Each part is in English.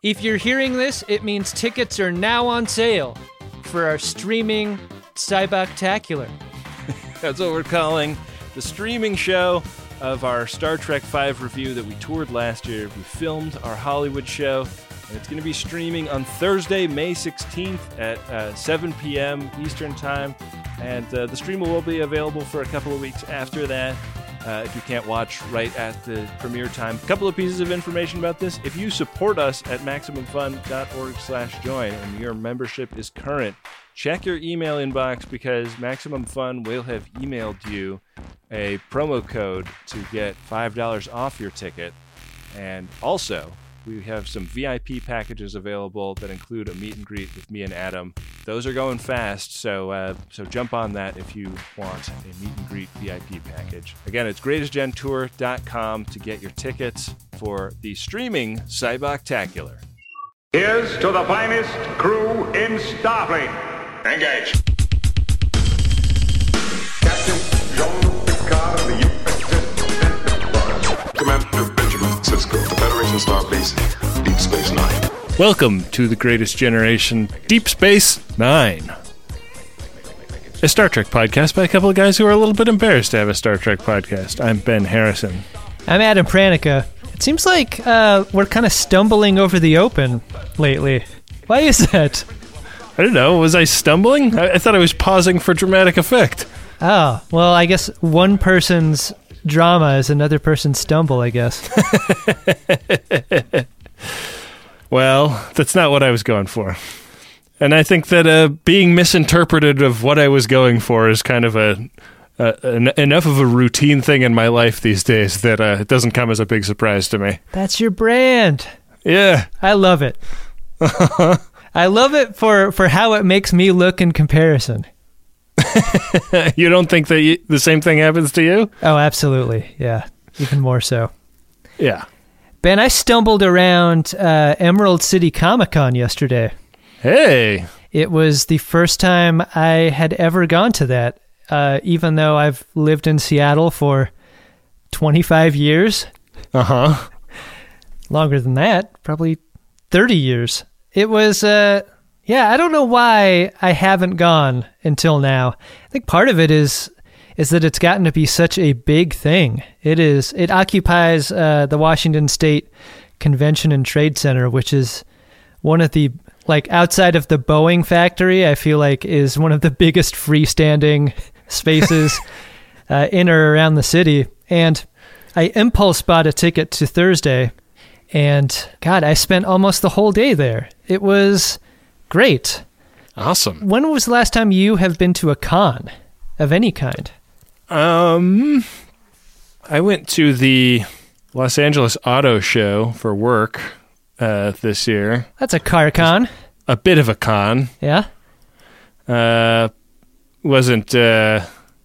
If you're hearing this, it means tickets are now on sale for our streaming Cyboctacular. That's what we're calling the streaming show of our Star Trek V review that we toured last year. We filmed our Hollywood show, and it's going to be streaming on Thursday, May 16th at 7 p.m. Eastern Time. And the stream will be available for a couple of weeks after that. If you can't watch right at the premiere time. A couple of pieces of information about this. If you support us at MaximumFun.org/join and your membership is current, check your email inbox because Maximum Fun will have emailed you a promo code to get $5 off your ticket. And also, we have some VIP packages available that include a meet and greet with me and Adam. Those are going fast, so jump on that if you want a meet and greet VIP package. Again, it's greatestgentour.com to get your tickets for the streaming Cyboctacular. Here's to the finest crew in Starfleet. Engage. Captain Jean-Luc Picard of the USS Commander Benjamin Sisko, the Federation Starbase, Deep Space Nine. Welcome to the Greatest Generation Deep Space Nine, a Star Trek podcast by a couple of guys who are a little bit embarrassed to have a Star Trek podcast. I'm Ben Harrison. I'm Adam Pranica. It seems like we're kind of stumbling over the open lately. Why is that? I don't know. Was I stumbling? I thought I was pausing for dramatic effect. Oh, well, I guess one person's drama is another person's stumble, I guess. Well, that's not what I was going for. And I think that being misinterpreted of what I was going for is kind of enough of a routine thing in my life these days that it doesn't come as a big surprise to me. That's your brand. Yeah. I love it. I love it for how it makes me look in comparison. You don't think that the same thing happens to you? Oh, absolutely. Yeah, even more so. Yeah. Ben, I stumbled around Emerald City Comic-Con yesterday. Hey. It was the first time I had ever gone to that, even though I've lived in Seattle for 25 years. Uh-huh. Longer than that, probably 30 years. It was, I don't know why I haven't gone until now. I think part of it is that it's gotten to be such a big thing. It occupies the Washington State Convention and Trade Center, which is one of the, outside of the Boeing factory, I feel like is one of the biggest freestanding spaces in or around the city. And I impulse bought a ticket to Thursday, and God, I spent almost the whole day there. It was great. Awesome. When was the last time you have been to a con of any kind? I went to the Los Angeles Auto Show for work this year. That's a car con. A bit of a con. Yeah? Wasn't, I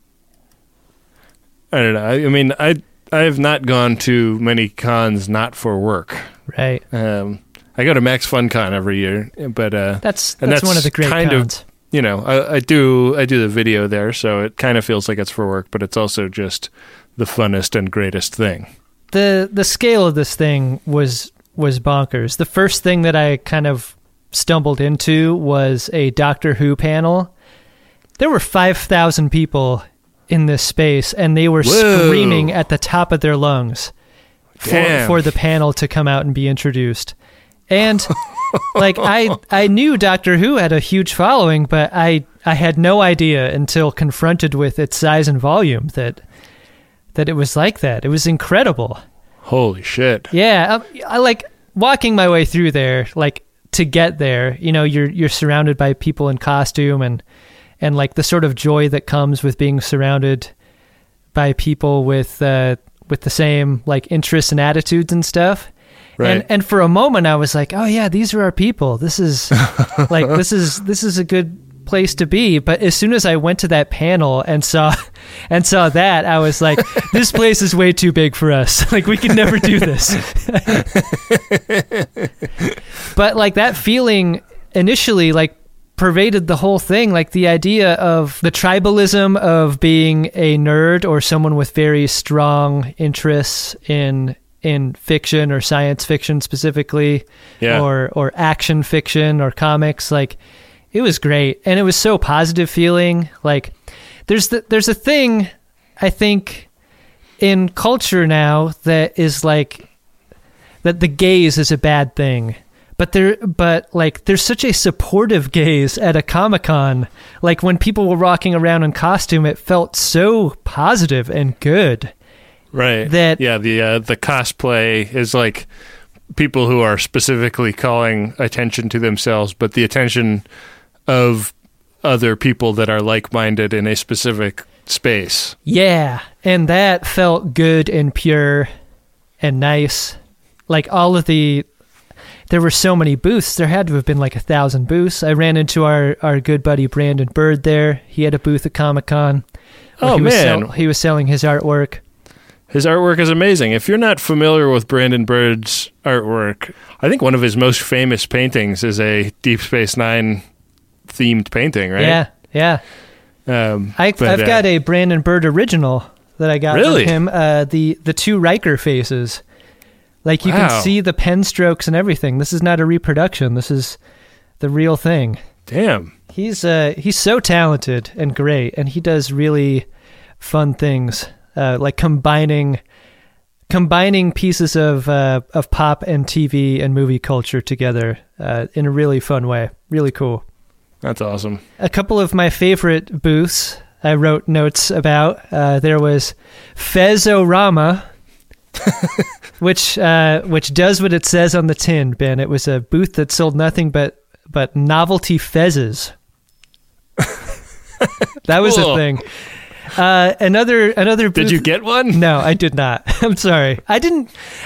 don't know. I mean, I have not gone to many cons not for work. Right. I go to Max Fun Con every year, but that's one of the great cons. I do the video there, so it kind of feels like it's for work, but it's also just the funnest and greatest thing. The scale of this thing was bonkers. The first thing that I kind of stumbled into was a Doctor Who panel. There were 5,000 people in this space, and they were screaming at the top of their lungs for the panel to come out and be introduced. And I knew Doctor Who had a huge following, but I had no idea until confronted with its size and volume that it was like that. It was incredible. Holy shit. Yeah, I like walking my way through there, to get there, you're surrounded by people in costume and the sort of joy that comes with being surrounded by people with the same interests and attitudes and stuff. Right. And for a moment I was like, oh yeah, these are our people. This is this is a good place to be. But as soon as I went to that panel and saw that, I was like, this place is way too big for us. We could never do this. But that feeling initially pervaded the whole thing, the idea of the tribalism of being a nerd or someone with very strong interests in in fiction or science fiction specifically, Yeah. or action fiction or comics. Like, it was great, and it was so positive feeling. Like, there's a thing, I think, in culture now that is like that the gaze is a bad thing. But there's such a supportive gaze at a Comic-Con. Like, when people were walking around in costume, it felt so positive and good. Right. That- the cosplay is like people who are specifically calling attention to themselves, but the attention of other people that are like-minded in a specific space. Yeah, and that felt good and pure and nice. Like, there were so many booths. There had to have been like 1,000 booths. I ran into our good buddy Brandon Bird there. He had a booth at Comic-Con. Oh, man. He was selling his artwork. His artwork is amazing. If you're not familiar with Brandon Bird's artwork, I think one of his most famous paintings is a Deep Space Nine themed painting, right? Yeah. I've got a Brandon Bird original that I got Really? from him. The two Riker faces. Like, you Wow. can see the pen strokes and everything. This is not a reproduction. This is the real thing. Damn. He's so talented and great, and he does really fun things, like combining pieces of pop and TV and movie culture together in a really fun way. Really cool. That's awesome. A couple of my favorite booths I wrote notes about. There was Fez-O-Rama, which does what it says on the tin, Ben. It was a booth that sold nothing but novelty fezzes. That was Cool. a thing. Another booth. Did you get one? No, I did not. I'm sorry. I didn't.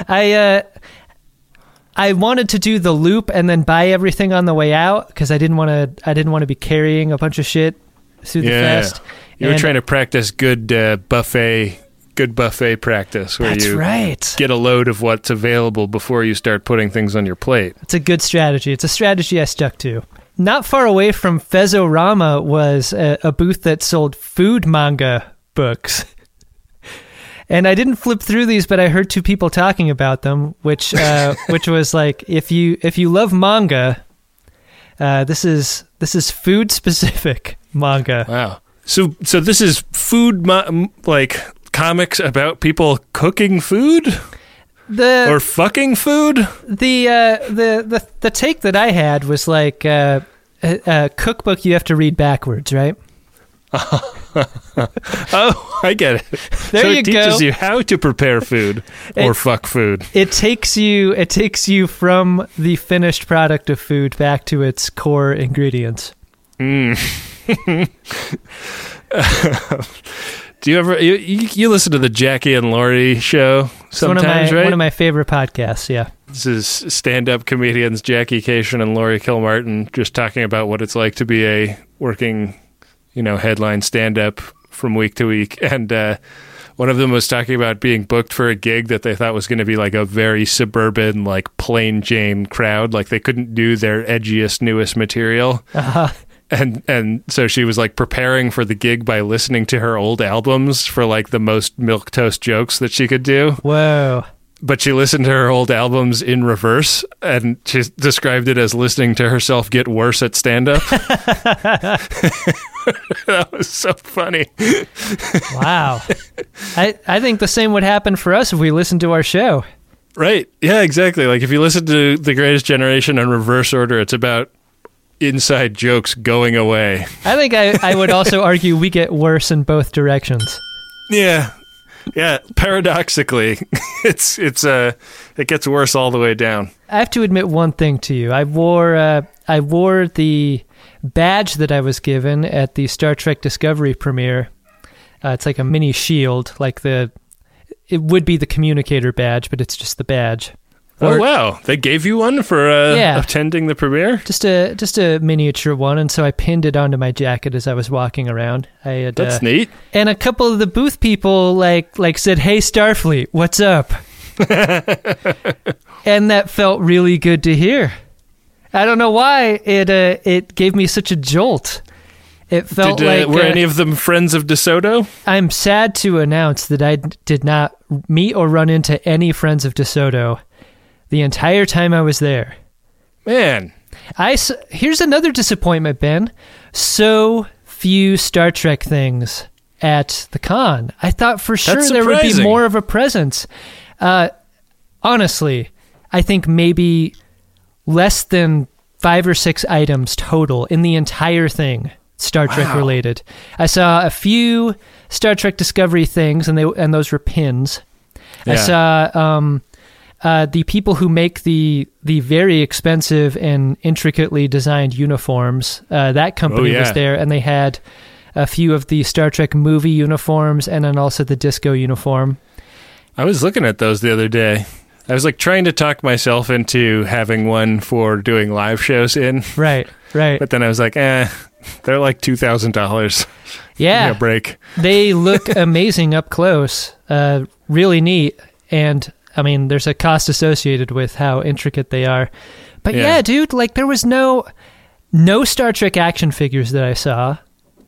I wanted to do the loop and then buy everything on the way out because I didn't want to be carrying a bunch of shit through the fest. You were And- trying to practice good buffet practice where That's you right. get a load of what's available before you start putting things on your plate. It's a good strategy. It's a strategy I stuck to. Not far away from Fez-O-Rama was a booth that sold food manga books. And I didn't flip through these, but I heard two people talking about them, which was like, if you love manga, this is food specific manga. Wow. So this is food like comics about people cooking food or fucking food? The take that I had was like a cookbook you have to read backwards, right? Oh, I get it. There so you it teaches go. you how to prepare food or fuck food. It takes you from the finished product of food back to its core ingredients. Do you ever you listen to the Jackie and Laurie show sometimes, right? One of my favorite podcasts, yeah. This is stand-up comedians Jackie Cation and Laurie Kilmartin just talking about what it's like to be a working, headline stand-up from week to week. And one of them was talking about being booked for a gig that they thought was going to be like a very suburban, like plain Jane crowd. Like they couldn't do their edgiest, newest material. Uh-huh. And so she was like preparing for the gig by listening to her old albums for like the most milquetoast jokes that she could do. Whoa. But she listened to her old albums in reverse, and she described it as listening to herself get worse at stand-up. That was so funny. Wow. I think the same would happen for us if we listened to our show. Right. Yeah, exactly. Like if you listen to The Greatest Generation in reverse order, it's about inside jokes going away. I think I would also argue we get worse in both directions. Yeah. Yeah, paradoxically, it gets worse all the way down. I have to admit one thing to you. I wore the badge that I was given at the Star Trek Discovery premiere. It's like a mini shield, it would be the communicator badge, but it's just the badge. Oh wow! They gave you one for attending the premiere. Just a miniature one, and so I pinned it onto my jacket as I was walking around. That's neat. And a couple of the booth people like said, "Hey Starfleet, what's up?" And that felt really good to hear. I don't know why it gave me such a jolt. It felt like... Were any of them friends of DeSoto? I'm sad to announce that I did not meet or run into any friends of DeSoto the entire time I was there. Man. Here's another disappointment, Ben. So few Star Trek things at the con. I thought for sure there would be more of a presence. Honestly, I think maybe less than 5 or 6 items total in the entire thing. Star Trek related. I saw a few Star Trek Discovery things, and those were pins. Yeah. I saw the people who make the very expensive and intricately designed uniforms. That company was there, and they had a few of the Star Trek movie uniforms, and then also the disco uniform. I was looking at those the other day. I was like trying to talk myself into having one for doing live shows in. Right. But then I was like, they're like $2,000. Yeah. Give me a break. They look amazing up close. Really neat. And, I mean, there's a cost associated with how intricate they are. But yeah, dude, like there was no Star Trek action figures that I saw.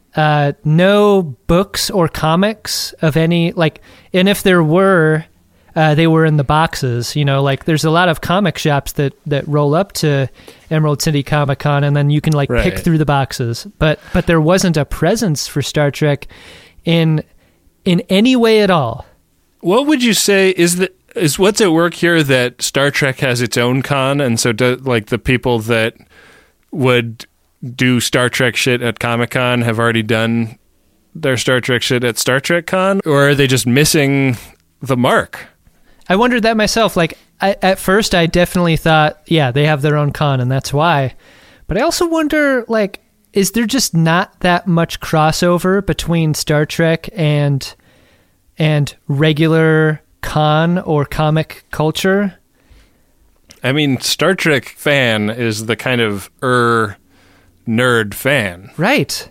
No books or comics of any, like, and if there were... they were in the boxes, like there's a lot of comic shops that roll up to Emerald City Comic Con, and then you can pick through the boxes. But there wasn't a presence for Star Trek in any way at all. What would you say is what's at work here that Star Trek has its own con, and so the people that would do Star Trek shit at Comic Con have already done their Star Trek shit at Star Trek Con, or are they just missing the mark? I wondered that myself. At first, I definitely thought, yeah, they have their own con, and that's why. But I also wonder, is there just not that much crossover between Star Trek and regular con or comic culture? I mean, Star Trek fan is the kind of nerd fan, right?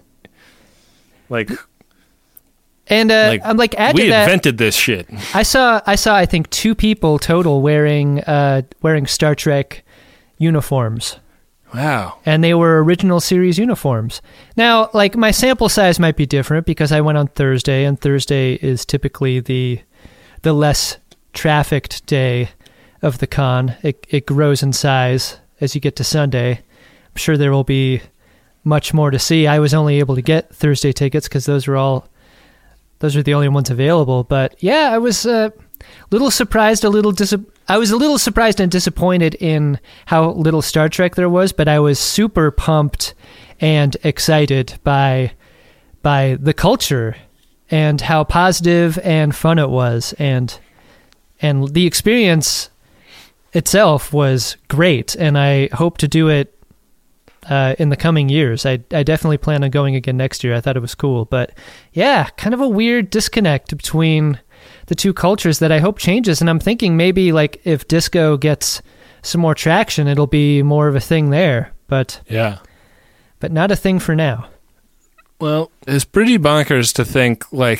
And I'm add we to that, invented this shit. I saw I think 2 people total wearing Star Trek uniforms. Wow. And they were original series uniforms. Now, my sample size might be different because I went on Thursday, and Thursday is typically the less trafficked day of the con. It grows in size as you get to Sunday. I'm sure there will be much more to see. I was only able to get Thursday tickets because those were the only ones available. But yeah, I was a little surprised, I was a little surprised and disappointed in how little Star Trek there was, but I was super pumped and excited by the culture and how positive and fun it was, and the experience itself was great, and I hope to do it in the coming years. I definitely plan on going again next year. I thought it was cool. But yeah, kind of a weird disconnect between the two cultures that I hope changes. And I'm thinking maybe if disco gets some more traction, it'll be more of a thing there. But yeah, but not a thing for now. Well, it's pretty bonkers to think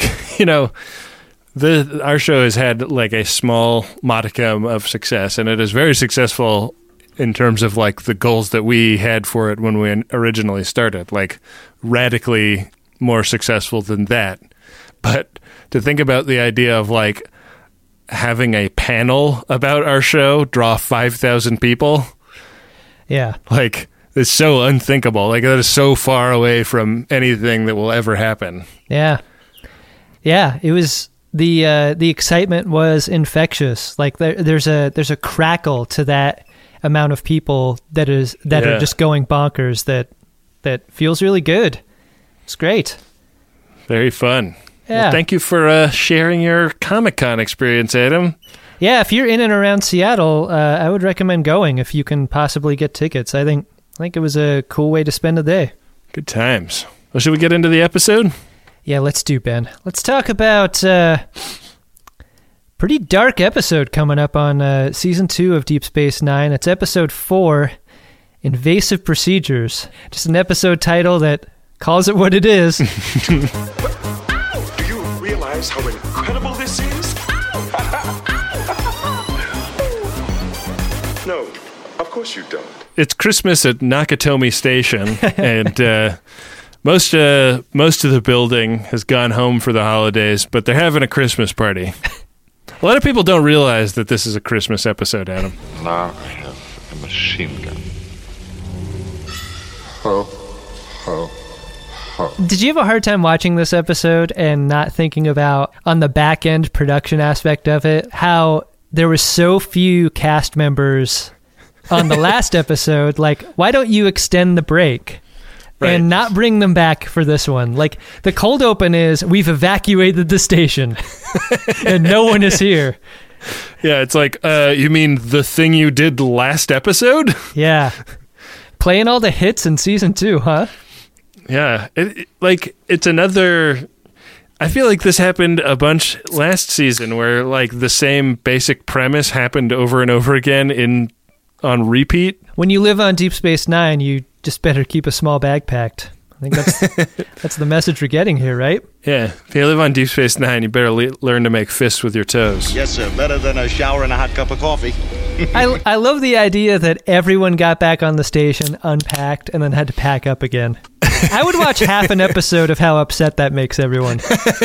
our show has had a small modicum of success, and it is very successful in terms of the goals that we had for it when we originally started, radically more successful than that. But to think about the idea of having a panel about our show draw 5,000 people, yeah, it's so unthinkable. That is so far away from anything that will ever happen. Yeah, it was the excitement was infectious. There's a crackle to that amount of people that are just going bonkers that feels really good. It's great. Very fun. Yeah. Well, thank you for sharing your Comic-Con experience, Adam. Yeah, if you're in and around Seattle, I would recommend going if you can possibly get tickets. I think it was a cool way to spend a day. Good times. Well, should we get into the episode? Yeah, let's do, Ben. Let's talk about pretty dark episode coming up on Season 2 of Deep Space Nine. It's Episode 4, Invasive Procedures. Just an episode title that calls it what it is. Do you realize how incredible this is? No, of course you don't. It's Christmas at Nakatomi Station, and Most of the building has gone home for the holidays, but they're having a Christmas party. A lot of people don't realize that this is a Christmas episode, Adam. Now I have a machine gun. Ho, ho, ho. Did you have a hard time watching this episode and not thinking about, on the back end production aspect of it, how there were so few cast members on the last episode? Like, why don't you extend the break? Right. And not bring them back for this one. Like, the cold open is, we've evacuated the station and no one is here. Yeah, it's like, you mean the thing you did last episode? Yeah. Playing all the hits in season 2, huh? Yeah. It's another... I feel like this happened a bunch last season where, like, the same basic premise happened over and over again on repeat. When you live on Deep Space Nine, you just better keep a small bag packed. I think that's the message we're getting here, right? Yeah. If you live on Deep Space Nine, you better learn to make fists with your toes. Yes, sir. Better than a shower and a hot cup of coffee. I love the idea that everyone got back on the station, unpacked, and then had to pack up again. I would watch half an episode of how upset that makes everyone.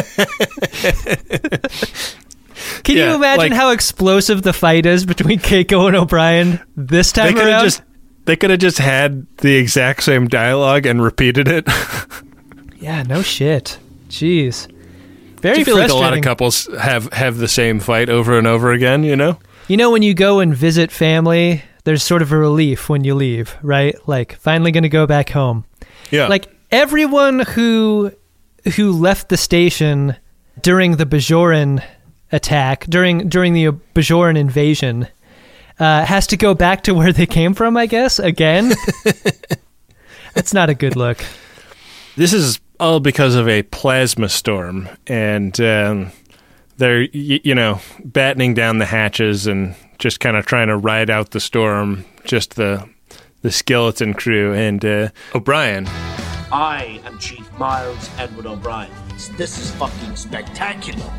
Can you imagine how explosive the fight is between Keiko and O'Brien this time around? They could have just had the exact same dialogue and repeated it. Yeah, no shit. Jeez. Very I feel like a lot of frustrating. couples have the same fight over and over again, you know? You know, when you go and visit family, there's sort of a relief when you leave, right? Like, finally going to go back home. Yeah. Like, everyone who left the station during the Bajoran attack, during the Bajoran invasion, has to go back to where they came from, I guess, again. That's not a good look. This is all because of a plasma storm, and they're, battening down the hatches and just kind of trying to ride out the storm, just the skeleton crew, and O'Brien. I am Chief Miles Edward O'Brien. This is fucking spectacular.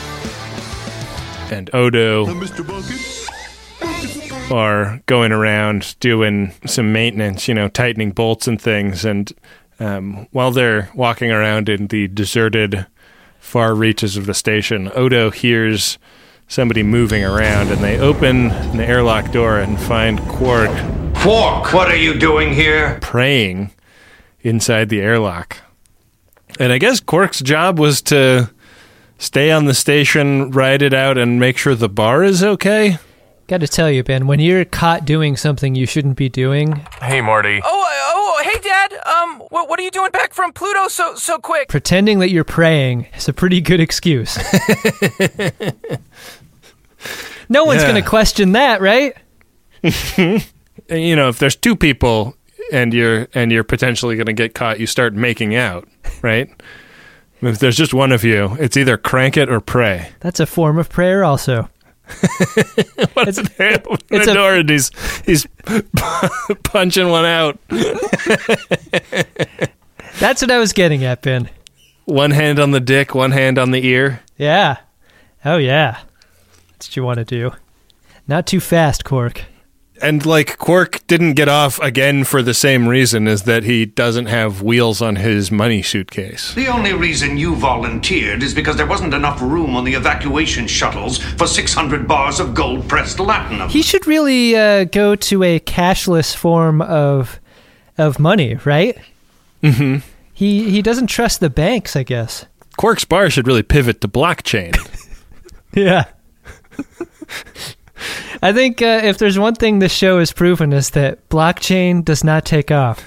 And Odo Mr. Bucket? are going around doing some maintenance, tightening bolts and things. And while they're walking around in the deserted far reaches of the station, Odo hears somebody moving around, and they open the airlock door and find Quark. Quark, what are you doing here? Praying inside the airlock. And I guess Quark's job was to stay on the station, ride it out, and make sure the bar is okay. Got to tell you, Ben, when you're caught doing something you shouldn't be doing... Hey, Marty. Oh, hey, Dad. What are you doing back from Pluto so quick? Pretending that you're praying is a pretty good excuse. No one's going to question that, right? If there's two people and you're potentially going to get caught, you start making out, right? If there's just one of you, it's either crank it or pray. That's a form of prayer also. What's the door and he's punching one out. That's what I was getting at, Ben. One hand on the dick, one hand on the ear. Yeah. Oh, yeah. That's what you want to do. Not too fast, Quark. And, Quark didn't get off again for the same reason, is that he doesn't have wheels on his money suitcase. The only reason you volunteered is because there wasn't enough room on the evacuation shuttles for 600 bars of gold-pressed latinum. He should really go to a cashless form of money, right? Mm-hmm. He doesn't trust the banks, I guess. Quark's bar should really pivot to blockchain. Yeah. I think if there's one thing this show has proven is that blockchain does not take off.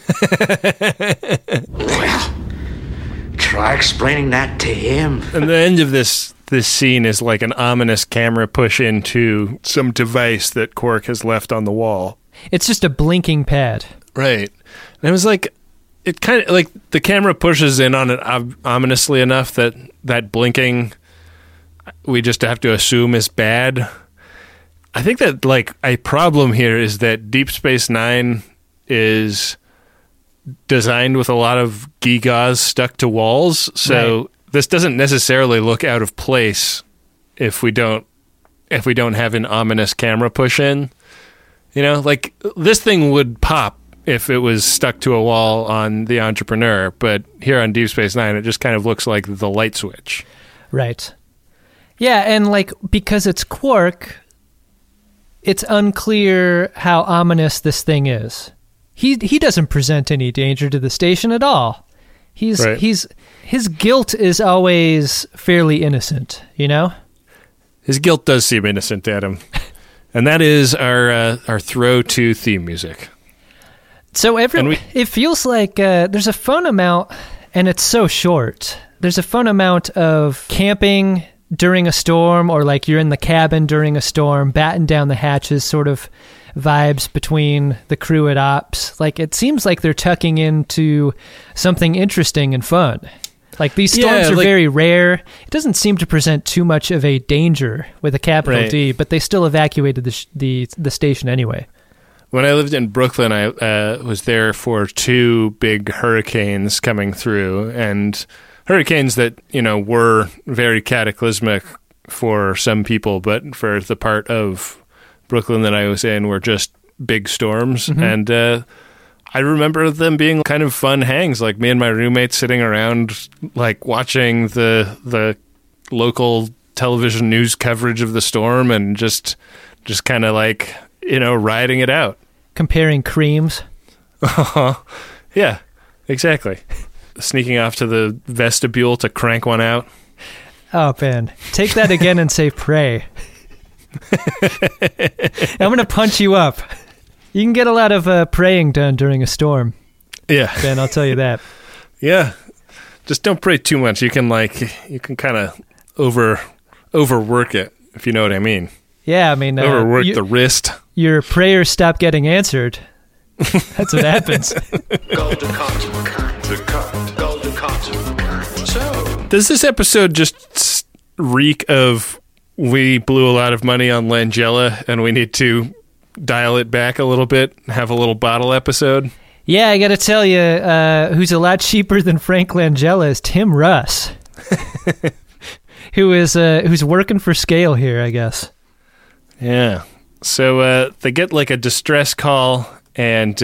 Well, try explaining that to him. And the end of this scene is like an ominous camera push into some device that Quark has left on the wall. It's just a blinking pad. Right. And it was it kind of like the camera pushes in on it ominously enough that blinking we just have to assume is bad. I think that a problem here is that Deep Space Nine is designed with a lot of gewgaws stuck to walls, so this doesn't necessarily look out of place if we don't have an ominous camera push in. This thing would pop if it was stuck to a wall on The Entrepreneur, but here on Deep Space Nine, it just kind of looks like the light switch. Right. Yeah, and like because it's Quark, it's unclear how ominous this thing is. He doesn't present any danger to the station at all. His guilt is always fairly innocent, you know? His guilt does seem innocent, Adam. And that is our throw to theme music. So it feels like there's a fun amount, and it's so short. There's a fun amount of camping during a storm, or like you're in the cabin during a storm, batten down the hatches sort of vibes between the crew at ops. Like it seems like they're tucking into something interesting and fun. Like these storms are very rare. It doesn't seem to present too much of a danger with a capital D, but they still evacuated the station anyway. When I lived in Brooklyn, I was there for 2 big hurricanes coming through, and hurricanes that, were very cataclysmic for some people, but for the part of Brooklyn that I was in were just big storms. Mm-hmm. And I remember them being kind of fun hangs, like me and my roommates sitting around, like watching the local television news coverage of the storm and just kind of like, riding it out. Comparing creams. Yeah, exactly. Sneaking off to the vestibule to crank one out. Oh, Ben. Take that again and say pray. I'm going to punch you up. You can get a lot of praying done during a storm. Yeah. Ben, I'll tell you that. Yeah. Just don't pray too much. You can kind of overwork it, if you know what I mean. Yeah, I mean... overwork the wrist. Your prayers stop getting answered. That's what happens. Golden Cartoon. So... Does this episode just reek of we blew a lot of money on Langella and we need to dial it back a little bit, have a little bottle episode? Yeah, I got to tell you, who's a lot cheaper than Frank Langella is Tim Russ, who's working for scale here, I guess. Yeah. So they get like a distress call, and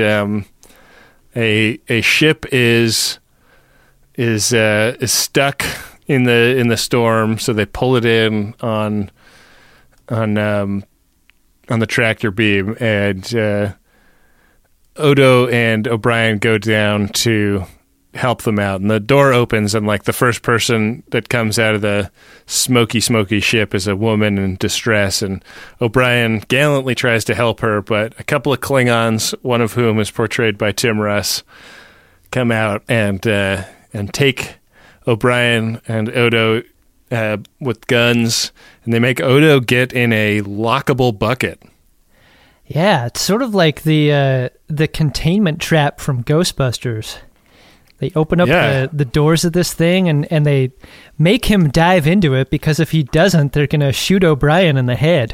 a ship is stuck in the storm. So they pull it in on the tractor beam, and Odo and O'Brien go down to help them out, and the door opens, and like the first person that comes out of the smoky ship is a woman in distress, and O'Brien gallantly tries to help her, but a couple of Klingons, one of whom is portrayed by Tim Russ, come out and take O'Brien and Odo with guns, and they make Odo get in a lockable bucket. Yeah, it's sort of like the containment trap from Ghostbusters. They open up the doors of this thing, and they make him dive into it, because if he doesn't, they're going to shoot O'Brien in the head.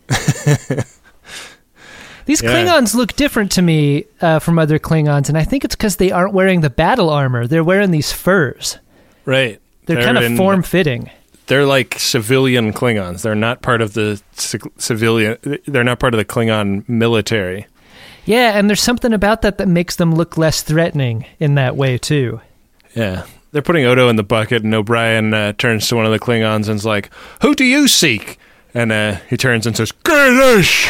These Klingons look different to me from other Klingons, and I think it's because they aren't wearing the battle armor. They're wearing these furs. Right. They're kind of form-fitting. They're like civilian Klingons. They're not part of the They're not part of the Klingon military. Yeah, and there's something about that makes them look less threatening in that way, too. Yeah. They're putting Odo in the bucket, and O'Brien turns to one of the Klingons and's like, "Who do you seek?" And he turns and says, "Kurdish!"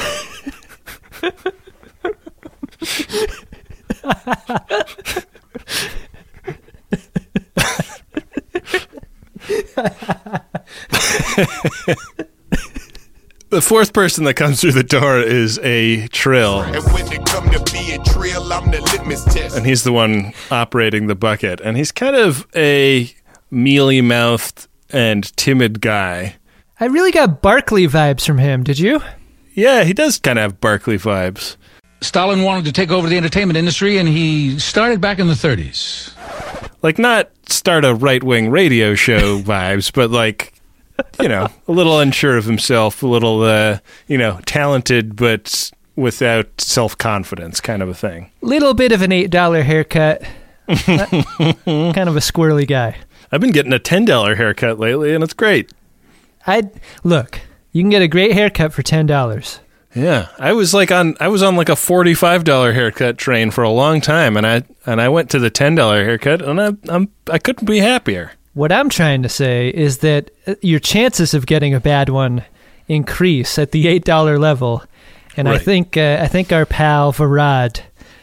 The fourth person that comes through the door is a Trill. And when it come to being Trill, I'm the litmus test. And he's the one operating the bucket. And he's kind of a mealy-mouthed and timid guy. I really got Barclay vibes from him, did you? Yeah, he does kind of have Barclay vibes. Stalin wanted to take over the entertainment industry, and he started back in the 30s. Like, not start a right-wing radio show vibes, but like, a little unsure of himself, a little, talented, but without self-confidence kind of a thing. Little bit of an $8 haircut. Kind of a squirrely guy. I've been getting a $10 haircut lately, and it's great. Look, you can get a great haircut for $10. Yeah, I was on like a $45 haircut train for a long time, and I went to the $10 haircut, and I couldn't be happier. What I'm trying to say is that your chances of getting a bad one increase at the $8 level, and right. I think our pal Varad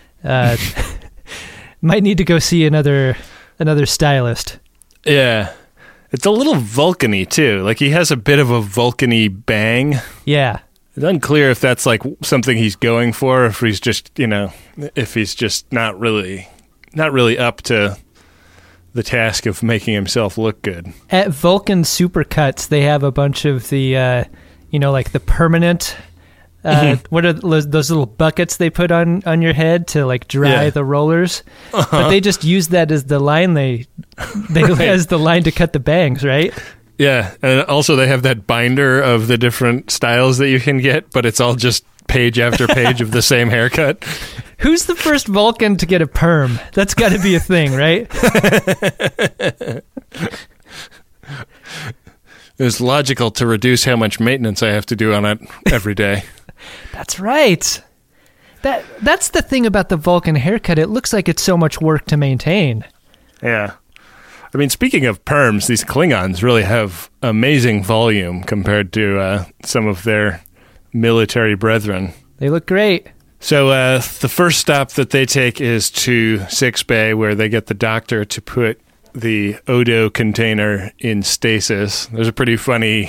might need to go see another stylist. Yeah, it's a little Vulcan-y too. Like he has a bit of a Vulcan-y bang. Yeah. It's unclear if that's like something he's going for, or if he's just, if he's just not really up to the task of making himself look good. At Vulcan Supercuts, they have a bunch of the, like the permanent, what are those little buckets they put on your head to like dry the rollers? Uh-huh. But they just use that as the line right. as the line to cut the bangs, right? Yeah, and also they have that binder of the different styles that you can get, but it's all just page after page of the same haircut. Who's the first Vulcan to get a perm? That's got to be a thing, right? It's logical to reduce how much maintenance I have to do on it every day. That's right. That's the thing about the Vulcan haircut. It looks like it's so much work to maintain. Yeah. I mean, speaking of perms, these Klingons really have amazing volume compared to some of their military brethren. They look great. So the first stop that they take is to Sickbay, where they get the doctor to put the Odo container in stasis. There's a pretty funny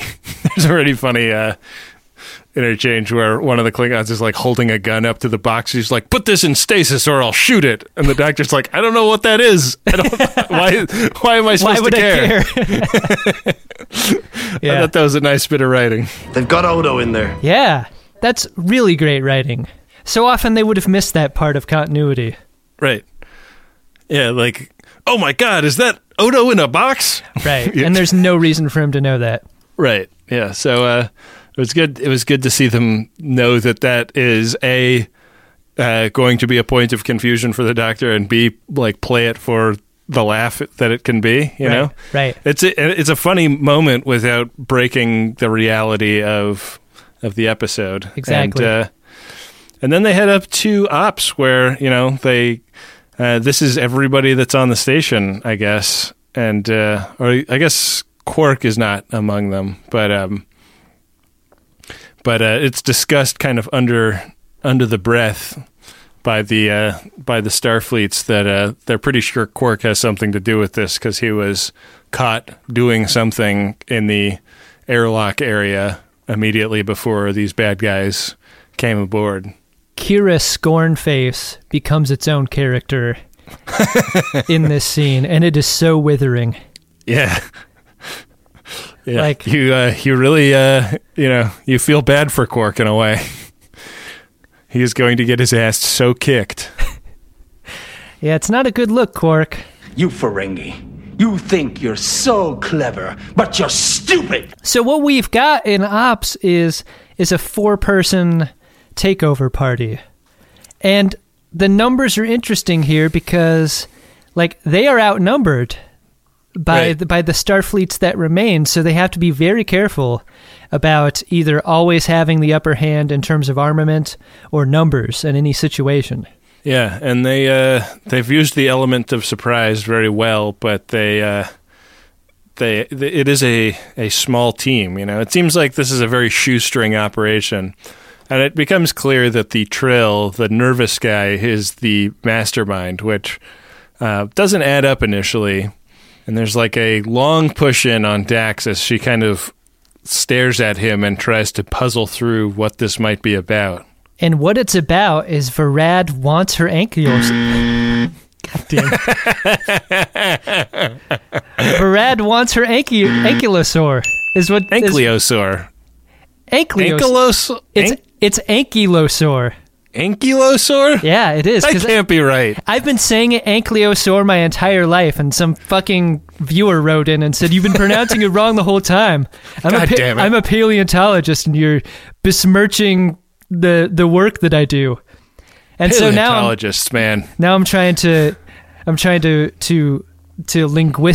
interchange where one of the Klingons is like holding a gun up to the box. He's like, "Put this in stasis or I'll shoot it." And the doctor's like, "I don't know what that is. Why am I supposed to care?" Yeah. I thought that was a nice bit of writing. They've got Odo in there. Yeah, that's really great writing. So often they would have missed that part of continuity. Right. Yeah, like, oh my God, is that Odo in a box? Right, and there's no reason for him to know that. Right, yeah, so it was good. It was good to see them know that is going to be a point of confusion for the Doctor, and B, like, play it for the laugh that it can be, you know? Right. It's a funny moment without breaking the reality of the episode. Exactly. And then they head up to Ops, where, they this is everybody that's on the station, I guess, and or I guess Quark is not among them, but it's discussed kind of under the breath by the Starfleets that they're pretty sure Quark has something to do with this, because he was caught doing something in the airlock area immediately before these bad guys came aboard. Kira Scornface becomes its own character in this scene, and it is so withering. Yeah. Yeah, like, you really, you feel bad for Quark in a way. He is going to get his ass so kicked. Yeah, it's not a good look, Quark. You Ferengi, you think you're so clever, but you're stupid. So what we've got in Ops is a 4-person takeover party. And the numbers are interesting here because, like, they are outnumbered by the Starfleets that remain, so they have to be very careful about either always having the upper hand in terms of armament or numbers in any situation. Yeah, and they've used the element of surprise very well, but it is a small team. It seems like this is a very shoestring operation, and it becomes clear that the Trill, the nervous guy, is the mastermind, which doesn't add up initially. And there's like a long push-in on Dax as she kind of stares at him and tries to puzzle through what this might be about. And what it's about is Varad wants her ankylosaur. God damn. Varad wants her ankylosaur. Is what Ankylosaur. Ankylosaur. It's ankylosaur. Ankylosaur? Yeah, it is. That can't be right. I've been saying it ankylosaur my entire life, and some fucking viewer wrote in and said, "You've been pronouncing it wrong the whole time." Damn it. I'm a paleontologist, and you're besmirching the work that I do. And so now I'm trying to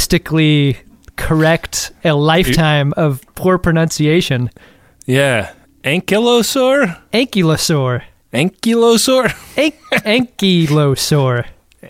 linguistically correct a lifetime of poor pronunciation. Yeah. Ankylosaur? Ankylosaur. Ankylosaur? Ankylosaur.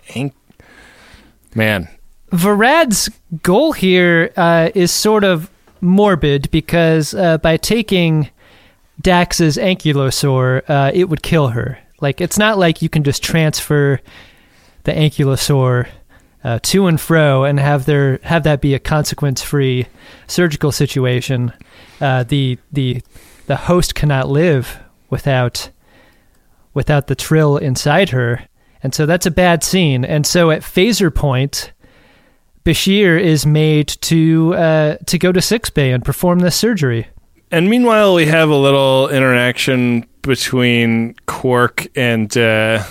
Man. Varad's goal here is sort of morbid because by taking Dax's Ankylosaur, it would kill her. Like, it's not like you can just transfer the Ankylosaur to and fro and have that be a consequence-free surgical situation. The host cannot live without the Trill inside her, and so that's a bad scene. And so at phaser point, Bashir is made to go to sickbay and perform this surgery. And meanwhile, we have a little interaction between Quark and the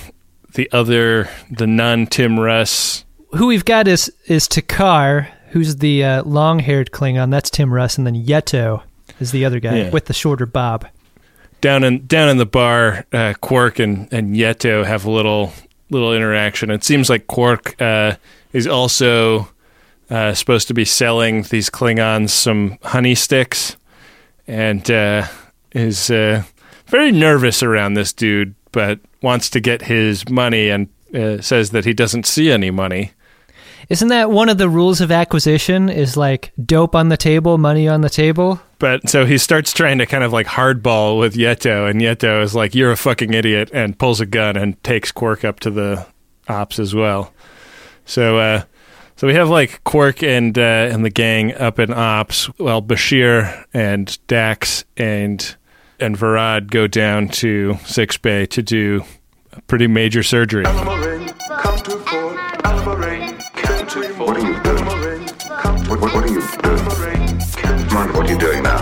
nun, Tim Russ. Who we've got is Takar, who's the long-haired Klingon. That's Tim Russ, and then Yeto is the other guy with the shorter bob. Down in the bar, Quark and Yeto have a little interaction. It seems like Quark is also supposed to be selling these Klingons some honey sticks, and is very nervous around this dude, but wants to get his money and says that he doesn't see any money. Isn't that one of the rules of acquisition, is like dope on the table, money on the table? But so he starts trying to kind of like hardball with Yeto, and Yeto is like, "You're a fucking idiot," and pulls a gun and takes Quark up to the ops as well. So we have like Quark and the gang up in ops, while Bashir and Dax and Varad go down to sickbay to do a pretty major surgery. What are you doing? What are you doing? Mind what are you doing now?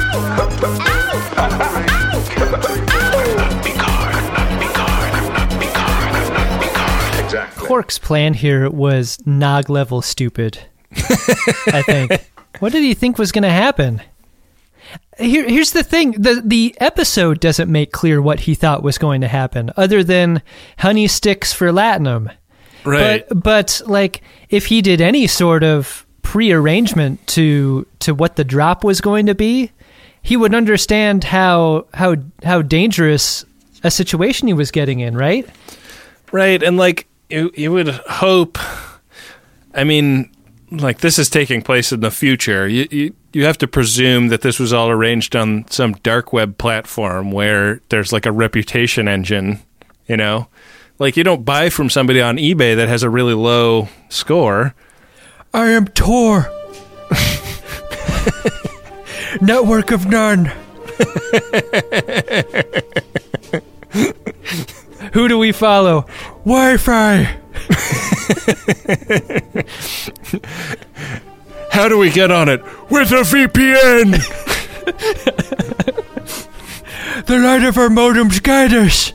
Exactly. Quark's plan here was Nog level stupid, I think. What did he think was going to happen? Here's the thing. The episode doesn't make clear what he thought was going to happen, other than honey sticks for Latinum. Right. But like, if he did any sort of prearrangement to what the drop was going to be, he would understand how dangerous a situation he was getting in, right? Right, and like you would hope. I mean, like, this is taking place in the future. You have to presume that this was all arranged on some dark web platform where there's like a reputation engine, you know? Like, you don't buy from somebody on eBay that has a really low score. I am Tor. Network of none. Who do we follow? Wi-Fi. How do we get on it? With a VPN. The light of our modems guide us.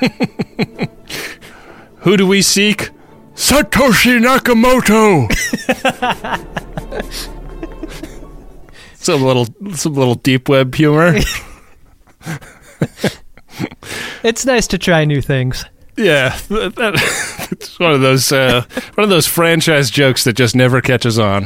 Who do we seek? Satoshi Nakamoto. Some little deep web humor. It's nice to try new things. Yeah, it's one of those franchise jokes that just never catches on.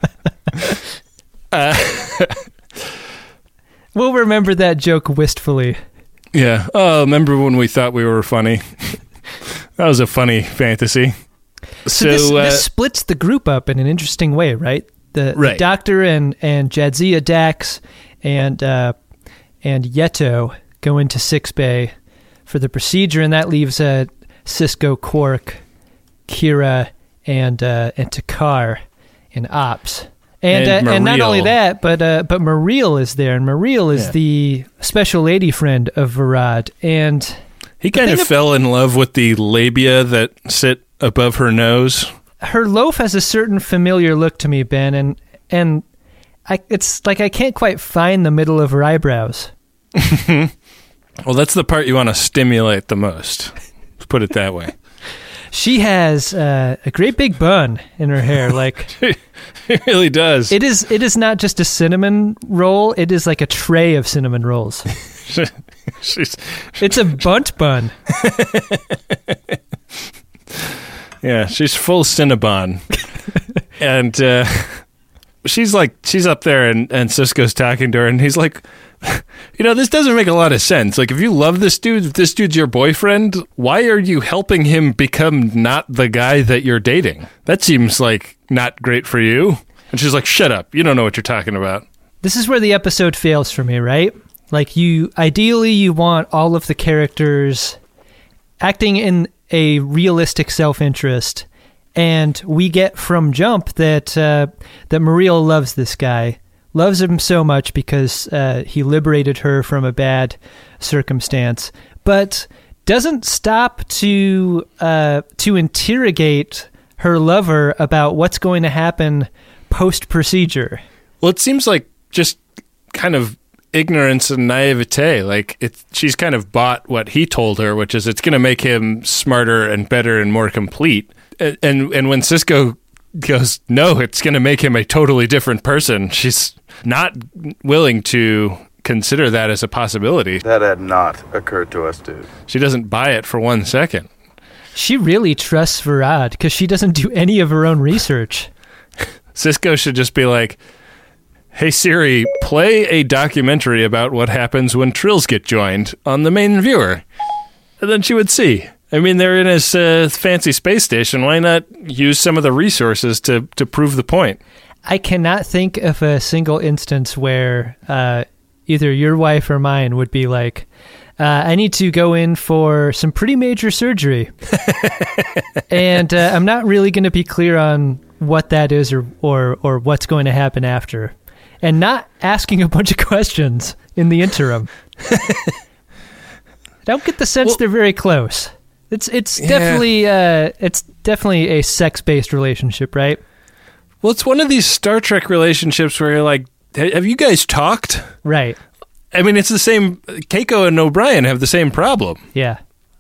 We'll remember that joke wistfully. Yeah. Oh, remember when we thought we were funny? That was a funny fantasy. So this splits the group up in an interesting way, right? The Doctor and Jadzia Dax and Yeto go into sickbay for the procedure, and that leaves Cisco, Quark, Kira, and Takar in ops. And not only that, but Mariel is there, and Mariel is the special lady friend of Varad, and he kind of fell in love with the labia that sit above her nose. Her loaf has a certain familiar look to me, Ben, and it's like I can't quite find the middle of her eyebrows. Well, that's the part you want to stimulate the most. Let's put it that way. She has a great big bun in her hair. Like, it really does. It is not just a cinnamon roll. It is like a tray of cinnamon rolls. It's a bunt bun. Yeah, she's full Cinnabon. And she's up there, and Cisco's talking to her, and he's like, This doesn't make a lot of sense. Like, if you love this dude, if this dude's your boyfriend, why are you helping him become not the guy that you're dating? That seems like not great for you. And she's like, shut up. You don't know what you're talking about. This is where the episode fails for me, right? Like, ideally you want all of the characters acting in a realistic self-interest, and we get from jump that Muriel loves this guy. Loves him so much because he liberated her from a bad circumstance, but doesn't stop to interrogate her lover about what's going to happen post-procedure. Well, it seems like just kind of ignorance and naivete. Like, she's kind of bought what he told her, which is it's going to make him smarter and better and more complete. And when Sisko goes, no, it's going to make him a totally different person, she's not willing to consider that as a possibility. That had not occurred to us, dude. She doesn't buy it for 1 second. She really trusts Varad because she doesn't do any of her own research. Sisko should just be like, hey Siri, play a documentary about what happens when Trills get joined on the main viewer. And then she would see. I mean, they're in his fancy space station. Why not use some of the resources to prove the point? I cannot think of a single instance where either your wife or mine would be like, I need to go in for some pretty major surgery. And I'm not really going to be clear on what that is or what's going to happen after. And not asking a bunch of questions in the interim. I don't get the sense they're very close. It's definitely a sex-based relationship, right? Well, it's one of these Star Trek relationships where you're like, have you guys talked? Right. I mean, it's the same. Keiko and O'Brien have the same problem. Yeah,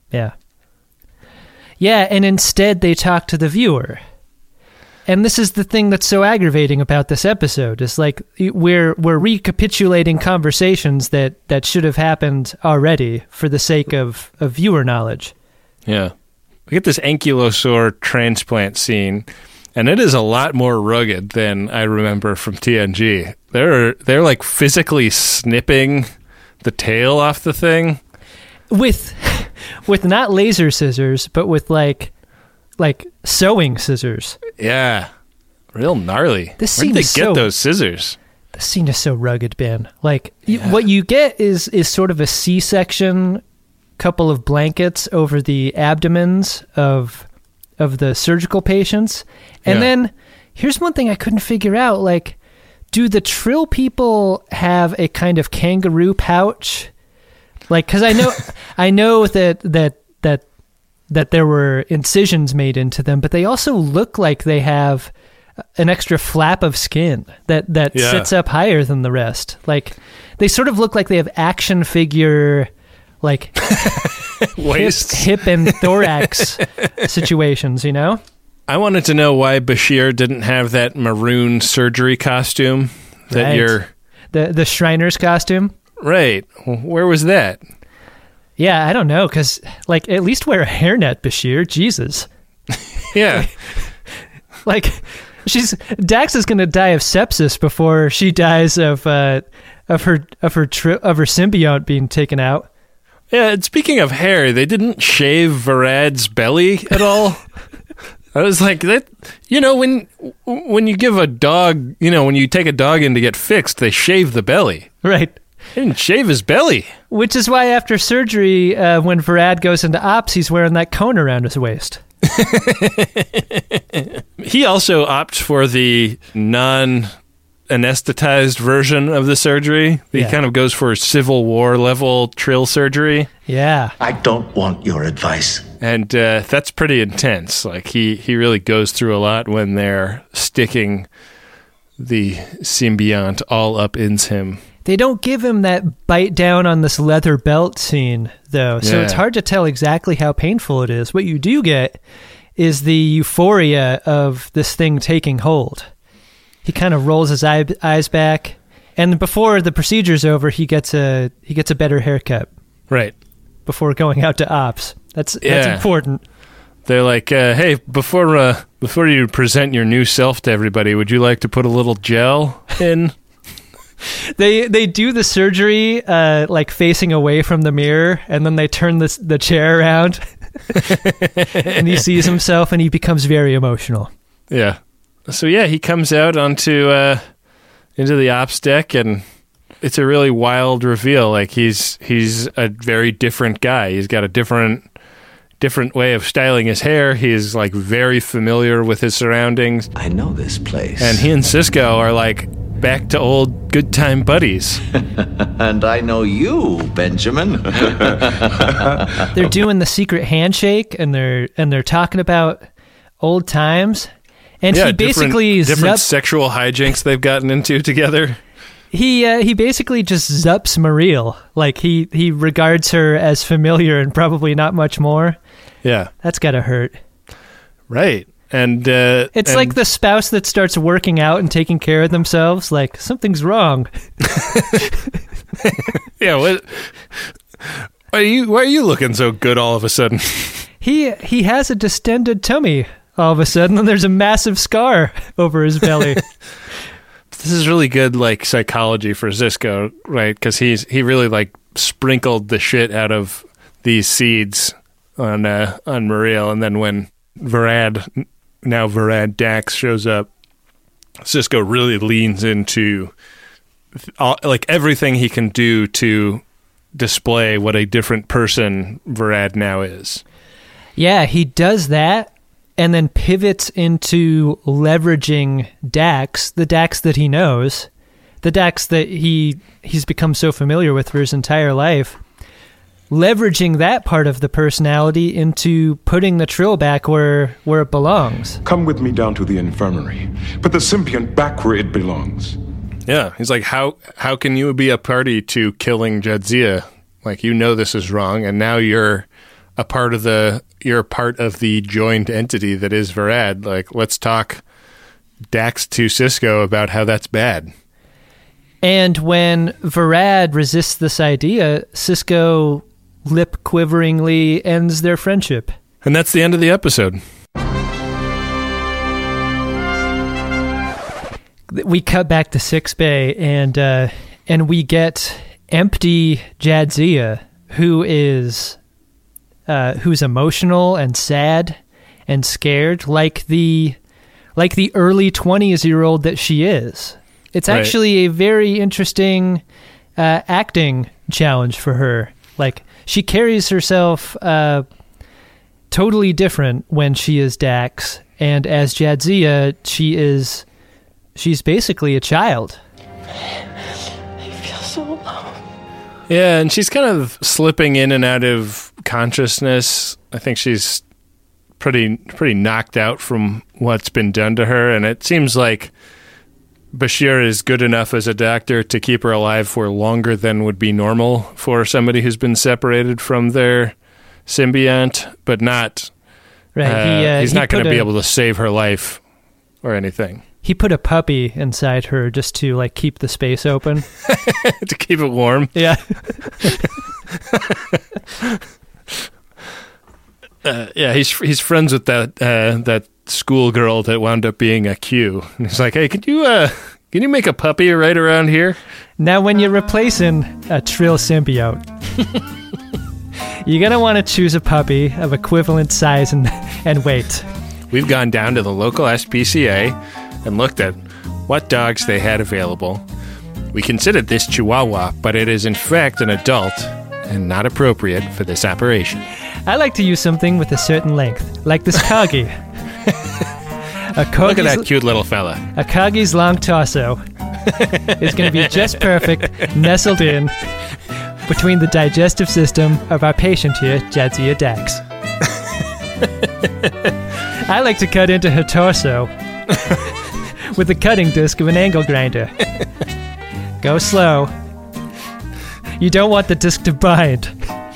and instead they talk to the viewer. And this is the thing that's so aggravating about this episode. Is like we're recapitulating conversations that should have happened already for the sake of viewer knowledge. Yeah. We get this ankylosaur transplant scene, and it is a lot more rugged than I remember from TNG. They're like physically snipping the tail off the thing. With not laser scissors, but with like sewing scissors. Yeah. Real gnarly. Where did they get those scissors? The scene is so rugged, Ben. Like, what you get is sort of a C-section, couple of blankets over the abdomens of the surgical patients. And then, here's one thing I couldn't figure out. Like, do the Trill people have a kind of kangaroo pouch? Like, because I know that there were incisions made into them, but they also look like they have an extra flap of skin that sits up higher than the rest. Like, they sort of look like they have action figure, like hip and thorax situations, you know? I wanted to know why Bashir didn't have that maroon surgery costume that the Shriner's costume. Right. Where was that? Yeah, I don't know, because, like, at least wear a hairnet, Bashir. Jesus. Yeah. Like, Dax is going to die of sepsis before she dies of her symbiote being taken out. Yeah, and speaking of hair, they didn't shave Varad's belly at all. I was like, that. You know, when you give a dog, when you take a dog in to get fixed, they shave the belly. Right. He didn't shave his belly. Which is why after surgery, when Varad goes into ops, he's wearing that cone around his waist. He also opts for the non-anesthetized version of the surgery. He kind of goes for Civil War level Trill surgery. Yeah. I don't want your advice. And that's pretty intense. Like, he really goes through a lot when they're sticking the symbiont all up in him. They don't give him that bite down on this leather belt scene, though, so it's hard to tell exactly how painful it is. What you do get is the euphoria of this thing taking hold. He kind of rolls his eyes back, and before the procedure's over, he gets a better haircut. Right. Before going out to ops. That's important. They're like, hey, before you present your new self to everybody, would you like to put a little gel in? They do the surgery like facing away from the mirror, and then they turn the chair around, and he sees himself, and he becomes very emotional. Yeah. So yeah, he comes out onto into the ops deck, and it's a really wild reveal. Like he's a very different guy. He's got a different way of styling his hair. He's like very familiar with his surroundings. I know this place. And he and Sisko are like back to old good time buddies. And I know you, Benjamin. They're doing the secret handshake, and they're talking about old times. And he basically different sexual hijinks they've gotten into together. He basically just zups Mareel. Like he regards her as familiar and probably not much more. Yeah, that's gotta hurt. Right. And it's like the spouse that starts working out and taking care of themselves. Like, something's wrong. Yeah, what? Why are you looking so good all of a sudden? He has a distended tummy all of a sudden, and there's a massive scar over his belly. This is really good, like, psychology for Sisko, right? Because he really like sprinkled the shit out of these seeds on Mareel, and then when Varad Dax shows up, Sisko really leans into like everything he can do to display what a different person Varad now is. Yeah, he does that, and then pivots into leveraging Dax, the Dax that he knows, the Dax that he's become so familiar with for his entire life, leveraging that part of the personality into putting the Trill back where it belongs. Come with me down to the infirmary. Put the symbiont back where it belongs. Yeah, he's like, how can you be a party to killing Jadzia? Like, you know this is wrong, and now you're a part of the joined entity that is Varad. Like, let's talk Dax to Sisko about how that's bad. And when Varad resists this idea, Sisko lip-quiveringly ends their friendship. And that's the end of the episode. We cut back to Sickbay, and we get empty Jadzia, who's emotional and sad and scared, like the early 20-year-old that she is. It's actually a very interesting acting challenge for her. Like, she carries herself totally different when she is Dax, and as Jadzia, she's basically a child. I feel so alone. Yeah, and she's kind of slipping in and out of consciousness. I think she's pretty knocked out from what's been done to her, and it seems like Bashir is good enough as a doctor to keep her alive for longer than would be normal for somebody who's been separated from their symbiont, but not. Right, he's not going to be able to save her life or anything. He put a puppy inside her just to like keep the space open, to keep it warm. Yeah. Yeah, he's friends with that schoolgirl that wound up being a Q. And he's like, hey, can you make a puppy right around here? Now, when you're replacing a Trill symbiote, you're going to want to choose a puppy of equivalent size and weight. We've gone down to the local SPCA and looked at what dogs they had available. We considered this Chihuahua, but it is in fact an adult and not appropriate for this operation. I like to use something with a certain length, like this Corgi. Look at that cute little fella. A Corgi's long torso is going to be just perfect, nestled in between the digestive system of our patient here, Jadzia Dax. I like to cut into her torso with the cutting disc of an angle grinder. Go slow. You don't want the disc to bind.